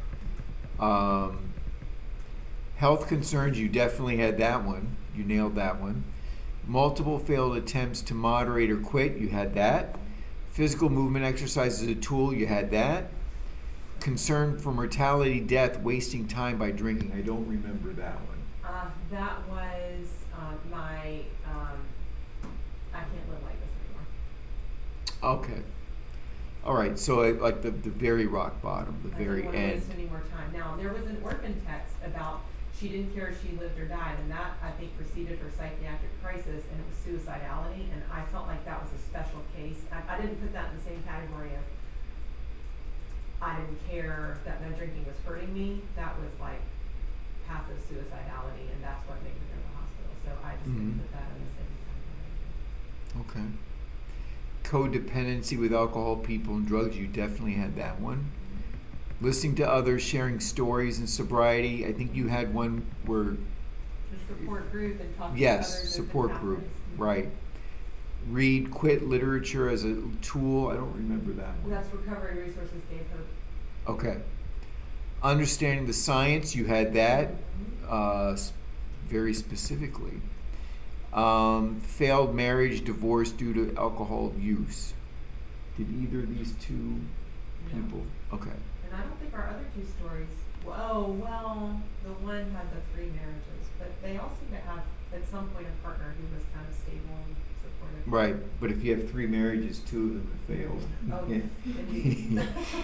Health concerns. You definitely had that one. You nailed that one. Multiple failed attempts to moderate or quit. You had that. Physical movement exercise is a tool. You had that. Concern for mortality, death, wasting time by drinking. I don't remember that one. That was my I can't live like this anymore. Okay. All right. So like the very rock bottom, the very I don't end. want to waste any more time. Now there was an orphan text about she didn't care if she lived or died, and that I think preceded her psychiatric crisis, and it was suicidality, and I felt like that was a special case. I didn't put that in the same category of I didn't care that no drinking was hurting me. That was like passive suicidality, and that's what made me go to the hospital. So I just didn't put that in the same category. Okay. Codependency with alcohol, people, and drugs. You definitely had that one. Listening to others, sharing stories and sobriety. I think you had one where. The support group and talking to others. Yes, support group. Right. Read, quit literature as a tool. I don't remember that one. That's Recovery Resources Gave Hope. Okay. Understanding the science. You had that very specifically. Failed marriage, divorce due to alcohol use. Did either of these two people? Okay. And I don't think our other two stories, well, the one had the 3 marriages, but they all seem to have, at some point, a partner who was kind of stable and supportive. Right, but if you have 3 marriages, 2 of them have failed. Oh, yes,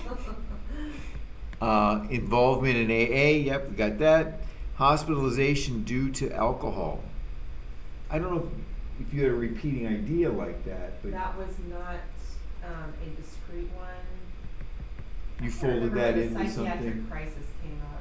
indeed. Involvement in AA, yep, we got that. Hospitalization due to alcohol. I don't know if you had a repeating idea like that, but That was not a discrete one. you I can't folded remember that when into the psychiatric something. crisis came up.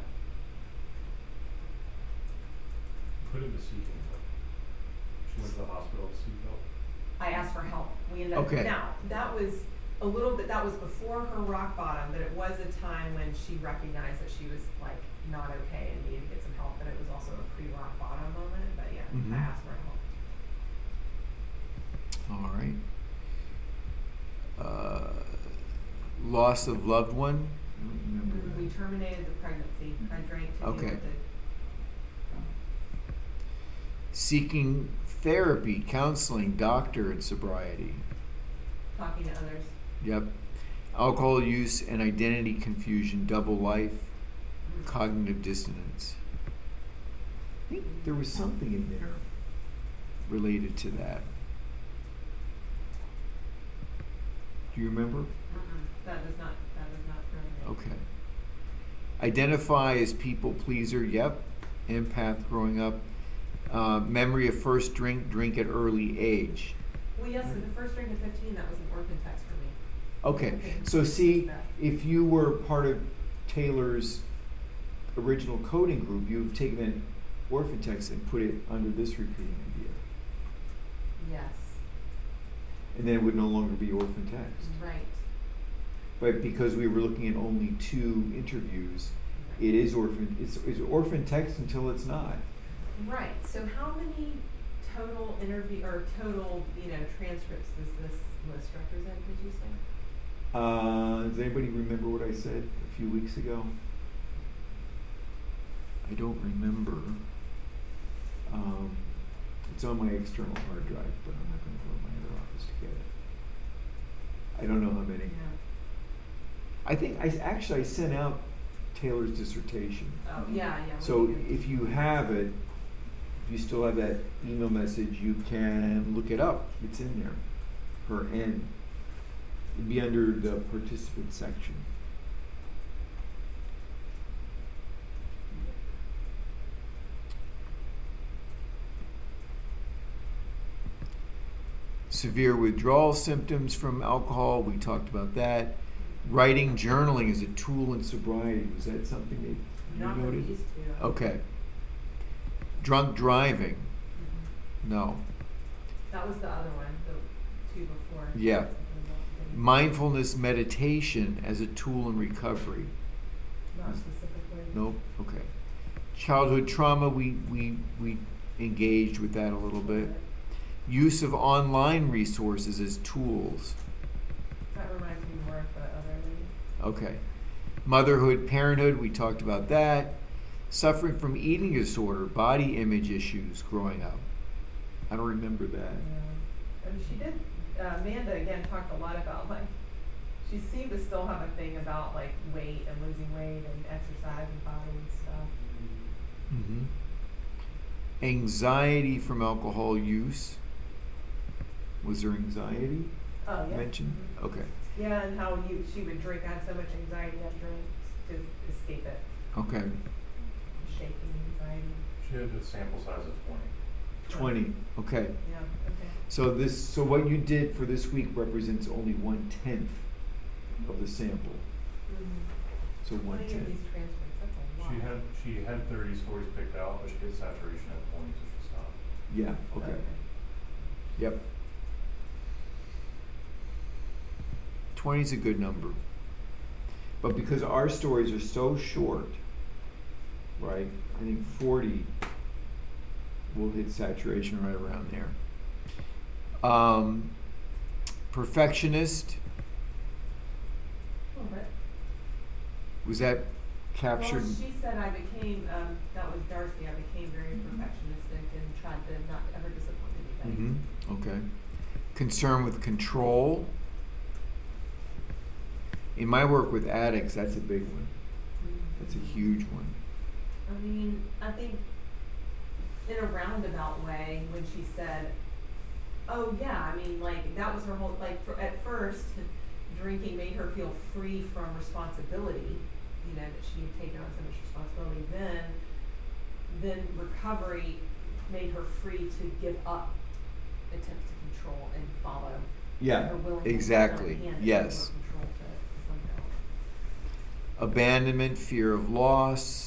Put into seeking help. She went to the hospital to seek help. I asked for help. We ended up, Okay. now, that was a little bit, that was before her rock bottom, but it was a time when she recognized that she was like not okay and needed to get some help, but it was also a pre-rock bottom moment, but yeah, Mhm. I asked for help. All right. Loss of loved one. I don't remember We that. terminated the pregnancy. I drank to Okay. deal with it. Seeking therapy, counseling, doctor, and sobriety. Talking to others. Yep. Alcohol use and identity confusion, double life, cognitive dissonance. I think there was something in there related to that. Do you remember? That does not resonate. Okay. Identify as people pleaser, yep. Empath growing up. Memory of first drink at early age. Well, yes, so the first drink at 15, that was an orphan text for me. Okay, so see, if you were part of Taylor's original coding group, you've taken an orphan text and put it under this repeating idea. Yes. And then it would no longer be orphan text. Right. But because we were looking at only 2 interviews, it is orphan, it's orphan text until it's not. Right. So how many total transcripts does this list represent, did you say? Does anybody remember what I said a few weeks ago? I don't remember. It's on my external hard drive, but I'm not going to go to my other office to get it. I don't know how many. I think I sent out Taylor's dissertation. Oh, yeah. So if you have it, if you still have that email message, you can look it up. It's in there. Her N. It'd be under the participant section. Severe withdrawal symptoms from alcohol, we talked about that. Writing, journaling is a tool in sobriety. Was that something that you Not noted? these two. Okay. Drunk driving? Mm-hmm. No. That was the other one, the two before. Yeah. Mindfulness meditation as a tool in recovery? Not specifically. Nope. Okay. Childhood trauma, we engaged with that a little bit. Use of online resources as tools. That reminds me more of the other lady. Okay. Motherhood, parenthood, we talked about that. Suffering from eating disorder, body image issues growing up. I don't remember that. Yeah. And she did, Amanda again talked a lot about like, she seemed to still have a thing about like weight and losing weight and exercise and body and stuff. Mm-hmm. Anxiety from alcohol use. Was there anxiety Oh, yeah. mentioned? Mhm. Okay. Yeah, and how she would drink, had so much anxiety on drinks to escape it, Okay. shaking anxiety. She had a sample size of 20. 20. Okay. Yeah, okay. So what you did for this week represents only 1/10 of the sample. Mm-hmm. So 20 of 1/10. these transcripts, that's a lot. She had 30 stories picked out, but she hit saturation at 20, so she stopped. Yeah. Okay. Yep. 20 is a good number. But because our stories are so short, right? I think 40 will hit saturation right around there. Perfectionist, A little bit. was that captured? Well, she said I became, that was Darcy, I became very perfectionistic and tried to not ever disappoint anybody. Mm-hmm. Okay. Concern with control. In my work with addicts, that's a big one. That's a huge one. I mean, I think in a roundabout way, when she said, oh yeah, I mean, like, that was her whole, like, at first, drinking made her feel free from responsibility, you know, that she had taken on so much responsibility. Then recovery made her free to give up attempts to control and follow. Yeah, Her willingness to exactly. hand over Yes. control to someone else. Abandonment, fear of loss,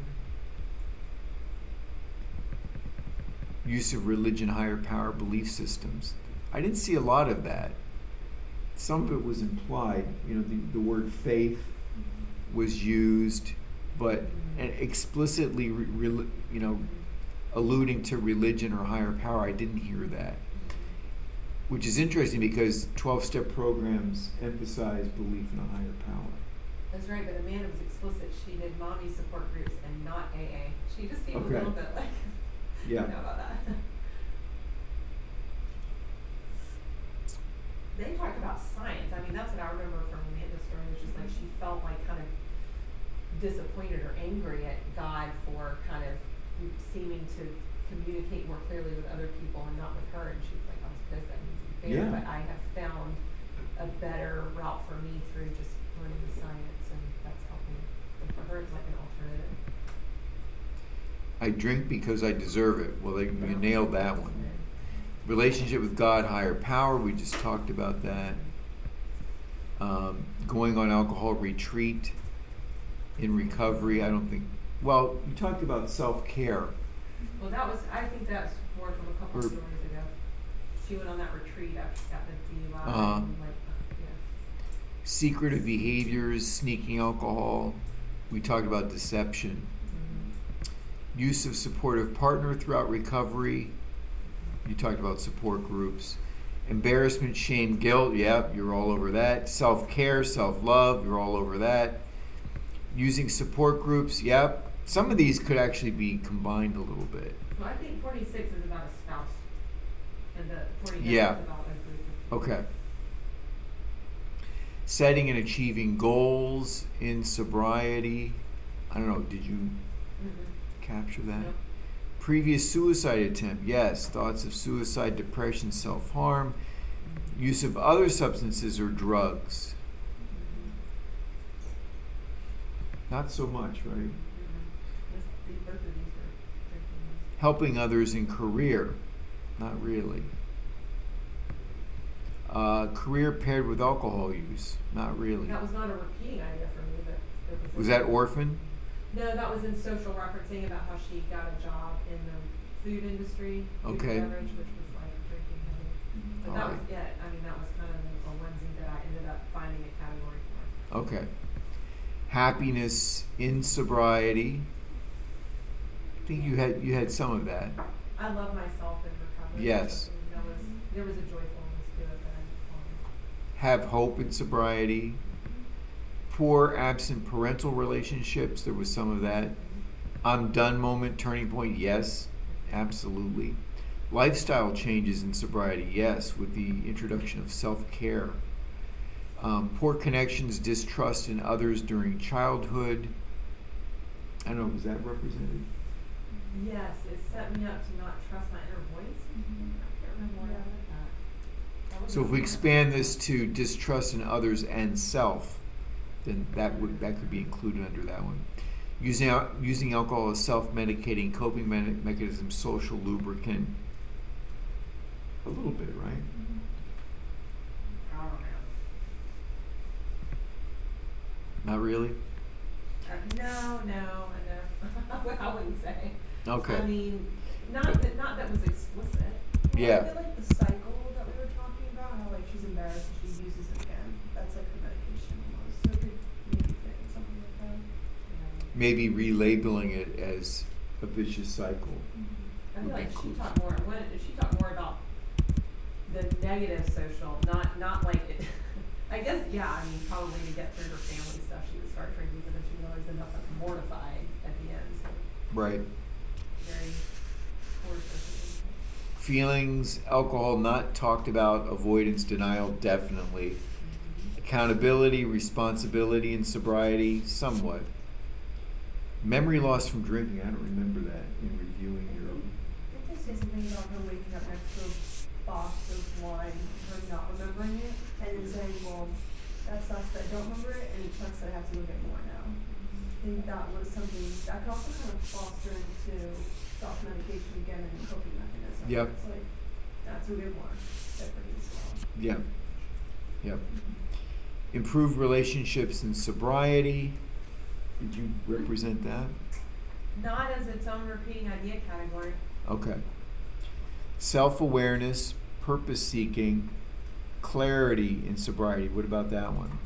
use of religion, higher power, belief systems. I didn't see a lot of that. Some of it was implied. You know, the word faith was used, but and explicitly, alluding to religion or higher power, I didn't hear that. Which is interesting because 12-step programs emphasize belief in a higher power. That's right, but Amanda was explicit. She did mommy support groups and not AA. She just seemed Okay. a little bit like, Yeah. I don't know about that. They talked about science. I mean, that's what I remember from Amanda's story. It was just like she felt like kind of disappointed or angry at God for kind of seeming to communicate more clearly with other people and not with her. And she was like, I was pissed that needs to be fair, Yeah. but I have found a better route for me through just learning the science, and that's helping. And for her, it's like an alternative. I drink because I deserve it. Well, you nailed that one. Relationship with God, higher power, we just talked about that. Going on alcohol retreat in recovery, I don't think, well, you talked about self-care. Well, that was, I think that's more from a couple Or- of stories ago. She went on that retreat after she got the DUI Uh-huh. and like, yeah. Secretive behaviors, sneaking alcohol, we talked about deception. Use of supportive partner throughout recovery, you talked about support groups. Embarrassment, shame, guilt, yep, you're all over that. Self-care, self-love, you're all over that. Using support groups, yep. Some of these could actually be combined a little bit. Well, I think 46 is about a spouse, and the 49 Yeah. is about a group of people. Okay. Setting and achieving goals in sobriety. I don't know, did you capture that? Yep. Previous suicide attempt, yes. Thoughts of suicide, depression, self-harm. Use of other substances or drugs. Not so much, right? Both of these were drinking. Helping others in career. Not really. Career paired with alcohol use. Not really. That was not a repeating idea for me, but it Was that orphan? No, that was in social referencing about how she got a job in the food industry, food Okay. and beverage, which was like drinking heavy. But that was Alright. it. I mean, that was kind of a onesie that I ended up finding a category for. Okay. Happiness in sobriety. I think you had some of that. I love myself in recovery. Yes. And there was a joyfulness to it that I found. Have hope in sobriety. Poor absent parental relationships, there was some of that. I'm done moment, turning point, yes, absolutely. Lifestyle changes in sobriety, yes, with the introduction of self-care. Poor connections, distrust in others during childhood. I don't know, was that represented? Yes, it set me up to not trust my inner voice. I can't remember where I read that. That was So if we in- expand this to distrust in others and self, then that could be included under that one. Using alcohol as self-medicating coping mechanism, social lubricant. A little bit, right? I don't know. Not really. No, I wouldn't say. Okay. I mean, not that was explicit. Yeah. I feel like the cycle that we were talking about, how like she's embarrassed and she uses it again. That's like her medication almost. So it could maybe fit in something like that. Maybe relabeling it as a vicious cycle. I feel Would like be she cool. talked more about the negative social, not like it. I guess, yeah, I mean, probably to get through her family stuff, she would start drinking, but then she would always end up like mortified at the end, so Right. very poor social. Feelings, alcohol not talked about, avoidance, denial, definitely. Accountability, responsibility, and sobriety, somewhat. Memory loss from drinking, I don't remember that in reviewing your. Did they say something about her waking up next to a box of wine, her not remembering it, and then saying, well, that sucks that I don't remember it, and it sucks that I have to go get more now. I think that was something that could also kind of foster into self-medication again and coping mechanism. Yep. It's like, that's a good one, separate as well. Yeah. Yep. Improve relationships and sobriety. Did you represent that? Not as its own repeating idea category. Okay. Self-awareness, purpose-seeking, clarity in sobriety. What about that one?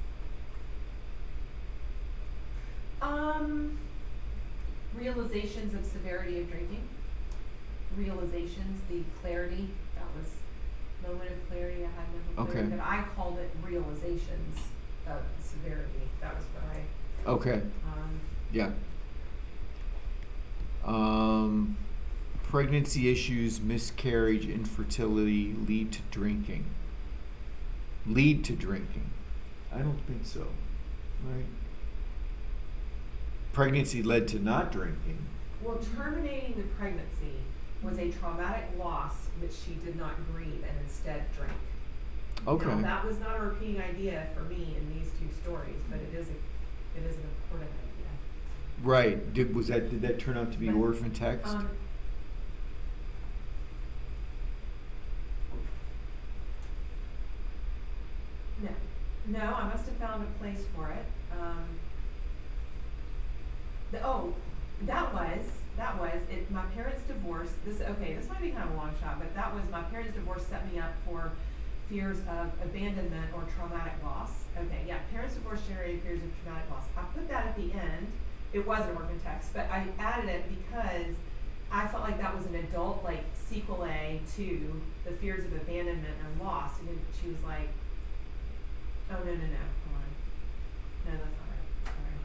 Realizations of severity of drinking. Realizations, the clarity, that was moment of clarity, I had mental clarity, Okay. but I called it realizations of severity. That was what I, Okay. Yeah. Pregnancy issues, miscarriage, infertility lead to drinking. Lead to drinking. I don't think so. Right? Pregnancy led to not drinking. well, terminating the pregnancy was a traumatic loss which she did not grieve and instead drank. Okay. Now, that was not a repeating idea for me in these two stories, but it is an important idea. Right. Did that turn out to be Right. orphan text? No, I must have found a place for it. That was it. My parents' divorce. This might be kind of a long shot, but that was my parents' divorce set me up for fears of abandonment or traumatic loss. Okay, yeah, parents' divorce generated fears of traumatic loss. I put that at the end. It was an orphan text, but I added it because I felt like that was an adult, like, sequel A to the fears of abandonment and loss, and then she was like, oh, no, hold on. No, that's not right, sorry.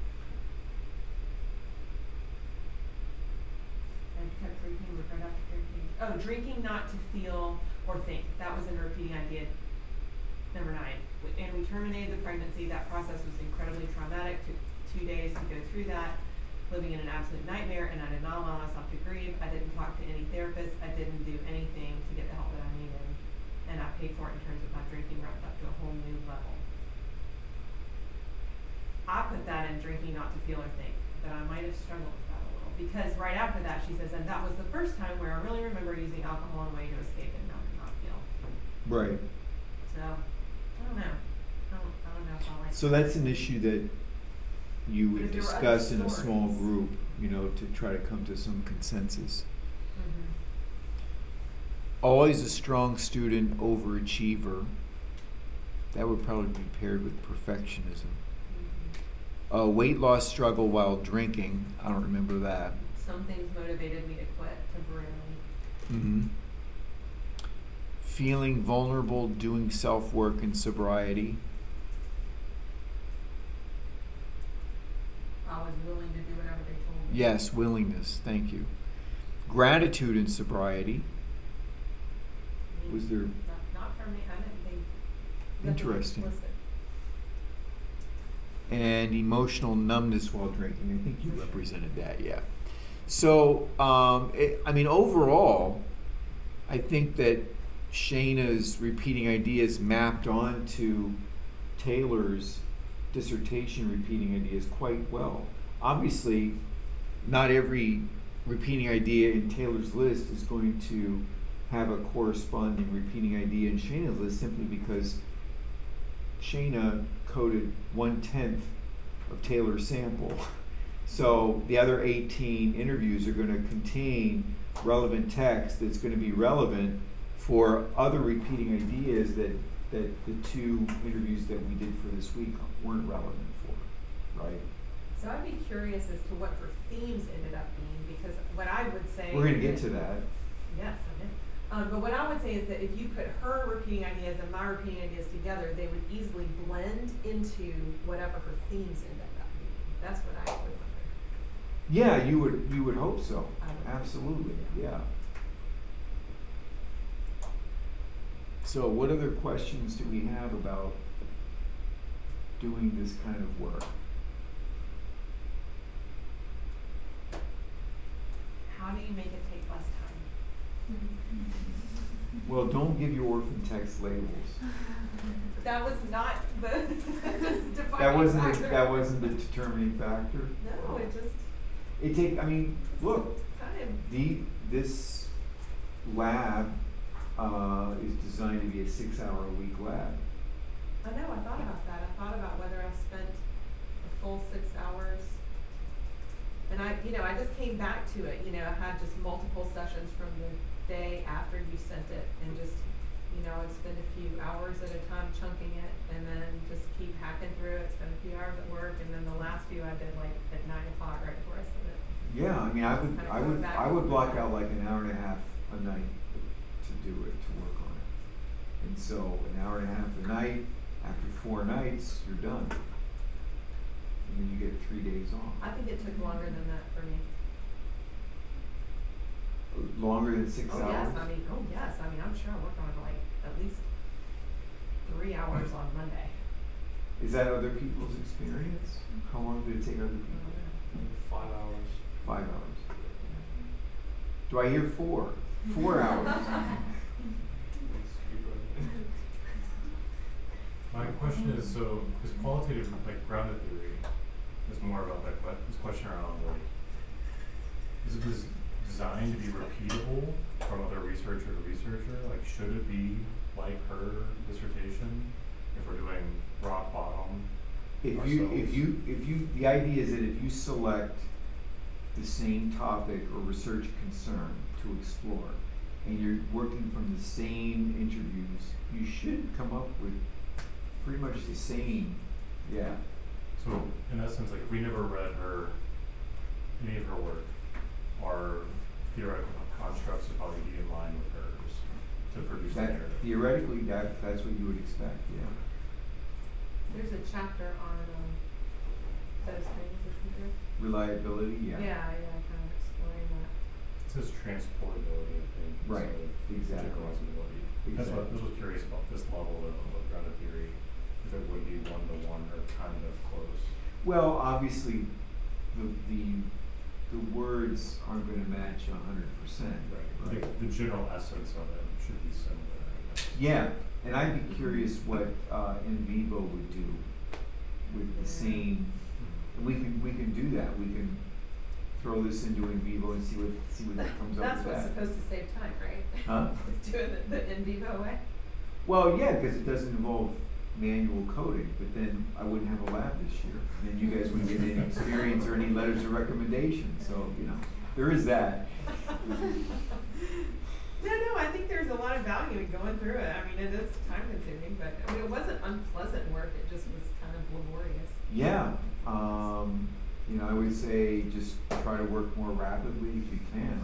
And kept drinking, regret after drinking. Oh, drinking not to feel or think, that was in a repeating idea. Number 9, and we terminated the pregnancy. That process was incredibly traumatic, took 2 days to go through that, living in an absolute nightmare, and I did not allow myself to grieve. I didn't talk to any therapist. I didn't do anything to get the help that I needed, and I paid for it in terms of my drinking ramped up to a whole new level. I put that in drinking not to feel or think, but I might have struggled with that a little, because right after that she says, and that was the first time where I really remember using alcohol in a way to escape and not feel. Right. So, I don't know. I don't know if I like So that's an issue that you But would if there were discuss other in a small stories. group, you know, to try to come to some consensus. Mm-hmm. Always a strong student, overachiever. That would probably be paired with perfectionism. Weight loss struggle while drinking. I don't remember that. Some things motivated me to quit temporarily. Mm-hmm. Feeling vulnerable, doing self-work and sobriety. I was willing to do whatever they told me. Yes, willingness. Thank you. Gratitude and sobriety. Was there? Not for me. I didn't think. Interesting. Explicit. And emotional numbness while drinking. I think you represented that, yeah. So, overall, I think that Shayna's repeating ideas mapped onto Taylor's dissertation repeating ideas quite well. Obviously, not every repeating idea in Taylor's list is going to have a corresponding repeating idea in Shayna's list, simply because Shayna coded 1/10 of Taylor's sample. So the other 18 interviews are going to contain relevant text that's going to be relevant for other repeating ideas that the 2 interviews that we did for this week weren't relevant for, right? So I'd be curious as to what her themes ended up being, because what I would say. We're going to get to that. Yes, I did. But what I would say is that if you put her repeating ideas and my repeating ideas together, they would easily blend into whatever her themes ended up being. That's what I would wonder. Yeah, you would hope so. I would. Absolutely, yeah. So what other questions do we have about doing this kind of work? How do you make it take less time? Well, don't give your orphan text labels. That was not the defining factor. That wasn't the determining factor. No, it just Look, time. This lab is designed to be a 6-hour-a-week lab. I know, I thought about that. I thought about whether I spent a full 6 hours. And I just came back to it. I had just multiple sessions from the day after you sent it, and just, I'd spend a few hours at a time chunking it, and then just keep hacking through it, spend a few hours at work, and then the last few I did like at 9 o'clock right before I sent it. Yeah, I would block out like an hour and a half a night to do it, to work on it. And so an hour and a half a night, after 4 nights, you're done. And then you get 3 days off. I think it took longer than that for me. Longer than 6 hours? Yes, I'm sure I worked on it like at least 3 hours on Monday. Is that other people's experience? How long did it take other people? 5 hours. 5 hours. Do I hear 4? 4 hours. My question is, so is qualitative, like grounded theory, is more about like this question around like, is it designed to be repeatable from other researcher to researcher? Like, should it be like her dissertation if we're doing rock bottom? The idea is that if you select the same topic or research concern to explore, and you're working from the same interviews, you should come up with pretty much the same, yeah. So in essence, like if we never read any of her work, our theoretical constructs would probably be in line with hers to produce the That, narrative. theoretically, that's what you would expect, yeah. There's a chapter on, those things, isn't there? Reliability, yeah. Yeah, kind of exploring that. It says transportability, I think, Right, instead of exactly. generalizability. That's what, I was curious about this level of grounded theory, if it would be one-to-one or kind of close. Well, obviously, the words aren't gonna match 100%. Right. The general essence of it should be similar, I guess. Yeah, and I'd be curious what In Vivo would do with the same, and we can do that, we can throw this into In Vivo and see what comes up That's with what's that. supposed to save time, right? Huh? It's doing the in vivo way. Well, yeah, because it doesn't involve manual coding, but then I wouldn't have a lab this year. And then you guys wouldn't get any experience or any letters of recommendation, so, there is that. No, I think there's a lot of value in going through it. I mean, it is time consuming, but it wasn't unpleasant work, it just was kind of laborious. Yeah, I would say just try to work more rapidly if you can.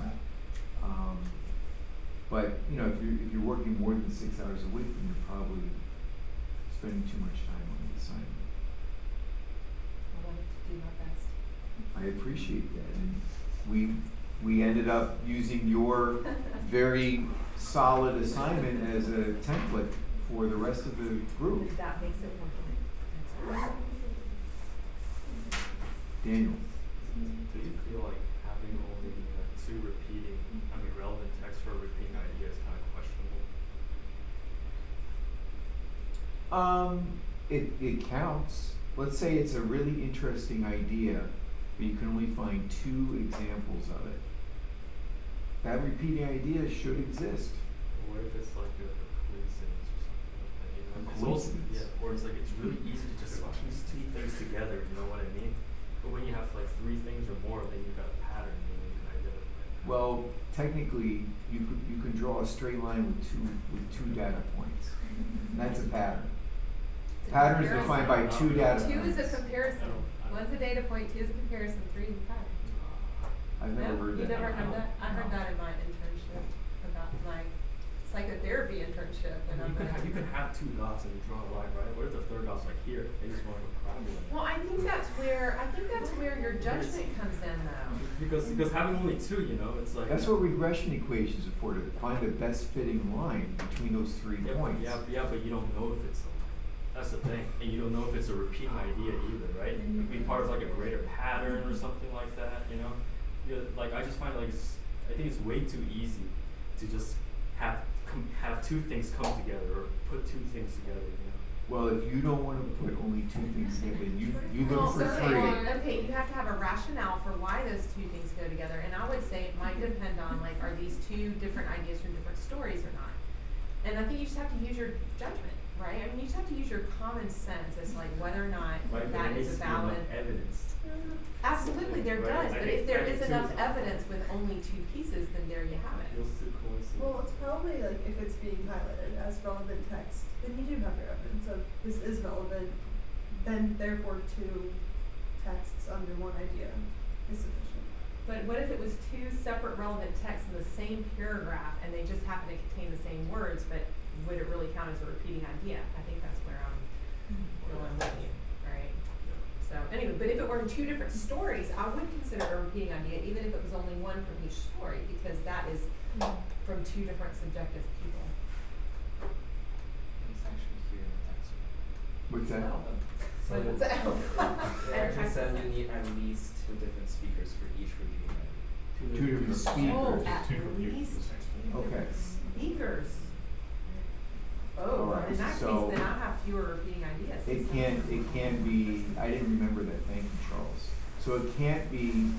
But, if you're working more than 6 hours a week, then you're probably spending too much time on the assignment. I wanted to do my best. I appreciate that, and we ended up using your very solid assignment as a template for the rest of the group. That makes it one. Daniel? Do you feel like having only two relevant text for a repeating idea is kind of questionable? It counts. Let's say it's a really interesting idea, but you can only find 2 examples of it. That repeating idea should exist. Or what if it's like a coincidence or something like that, A It's also- coincidence? Yeah, or it's like it's really easy to just piece 2 things together, you know what I mean? But when you have like 3 things or more, then you've got a pattern and you can identify it. Well, technically, you can draw a straight line with two data points. And that's a pattern. Pattern is defined by 2 data points. 2 is a comparison. One's a data point, 2 is a comparison, 3 is a pattern. I've never No? heard that. You never heard that? I heard that in my internship, about my psychotherapy internship, and I'm like. You can have 2 dots and you draw a line, right? What if the third dot's like here? They just want a problem. Well, I think that's where your judgment comes in though. Because having only 2, it's like. That's what regression equations are for, to find the best fitting line between those 3 points. But you don't know if it's a line. That's the thing. And you don't know if it's a repeating idea either, right? It could be part of like a greater pattern or something like that, Like I just find I think it's way too easy to just have 2 things come together or put 2 things together, Well, if you don't want to put only 2 things together, you Well, look for 3. okay, you have to have a rationale for why those 2 things go together, and I would say it might depend on like, are these 2 different ideas from different stories or not? And I think you just have to use your judgment, right? I mean, you just have to use your common sense as like whether or not that is a valid. evidence. Absolutely, there Right, does, I but think- if there I is think enough too. evidence with only 2 pieces, then there you have it. Feels too coincidence. Well, it's probably like if it's being highlighted as relevant text, then you do have your evidence of this is relevant, then therefore 2 texts under 1 idea is sufficient. But what if it was 2 separate relevant texts in the same paragraph and they just happen to contain the same words, but would it really count as a repeating idea? I think that's where I'm going with you, right? So anyway, but if it were in 2 different stories, I would consider it a repeating idea, even if it was only 1 from each story, because that is from 2 different subjective people. It's actually here in the text. What's that? So What's that? it actually says you need at least 2 different speakers for each repeating idea. 2 different speakers. Oh, at 2 from each least of the text. 2 Okay. different speakers. All Oh, right, in that case, so then I'll have fewer repeating ideas. It can't be, I didn't remember that, thank you, Charles. So it can't be,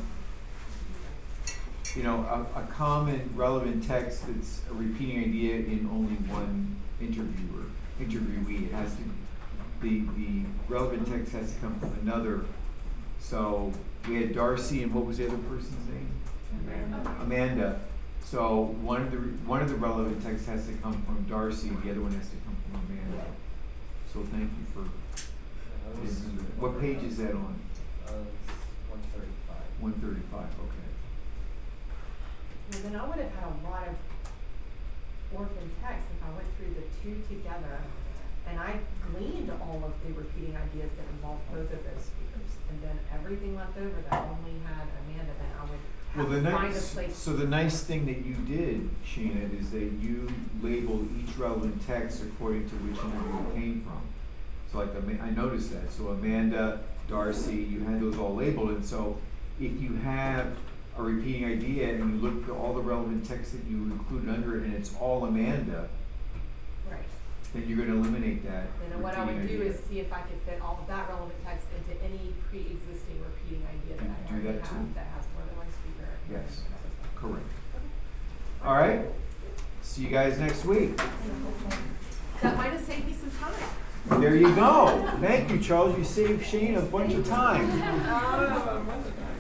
a common relevant text that's a repeating idea in only one interviewee. It has to, the relevant text has to come from another. So we had Darcy, and what was the other person's name? Amanda. So one of the relevant texts has to come from Darcy, the other one has to come from Amanda. So thank you for. What page is that on? 135. 135. Okay. Well, then I would have had a lot of orphan texts if I went through the two together and I gleaned all of the repeating ideas that involved both of those speakers. And then everything left over that only had Amanda, then I would Well, have the to find a nice, place. so the nice thing that you did, Sheena, is that you labeled each relevant text according to which number it came from. So like, I noticed that, so Amanda, Darcy, you had those all labeled, and so if you have a repeating idea and you look at all the relevant text that you included under it and it's all Amanda, Right. then you're gonna eliminate that And what I would repeating do idea. is see if I could fit all of that relevant text into any pre-existing repeating idea that You I can do already that too. have that has more than one speaker. Yes. and everything. Correct. All right, see you guys next week. That might have saved me some time. There you go. Thank you, Charles. You saved Shane a bunch of time. Oh,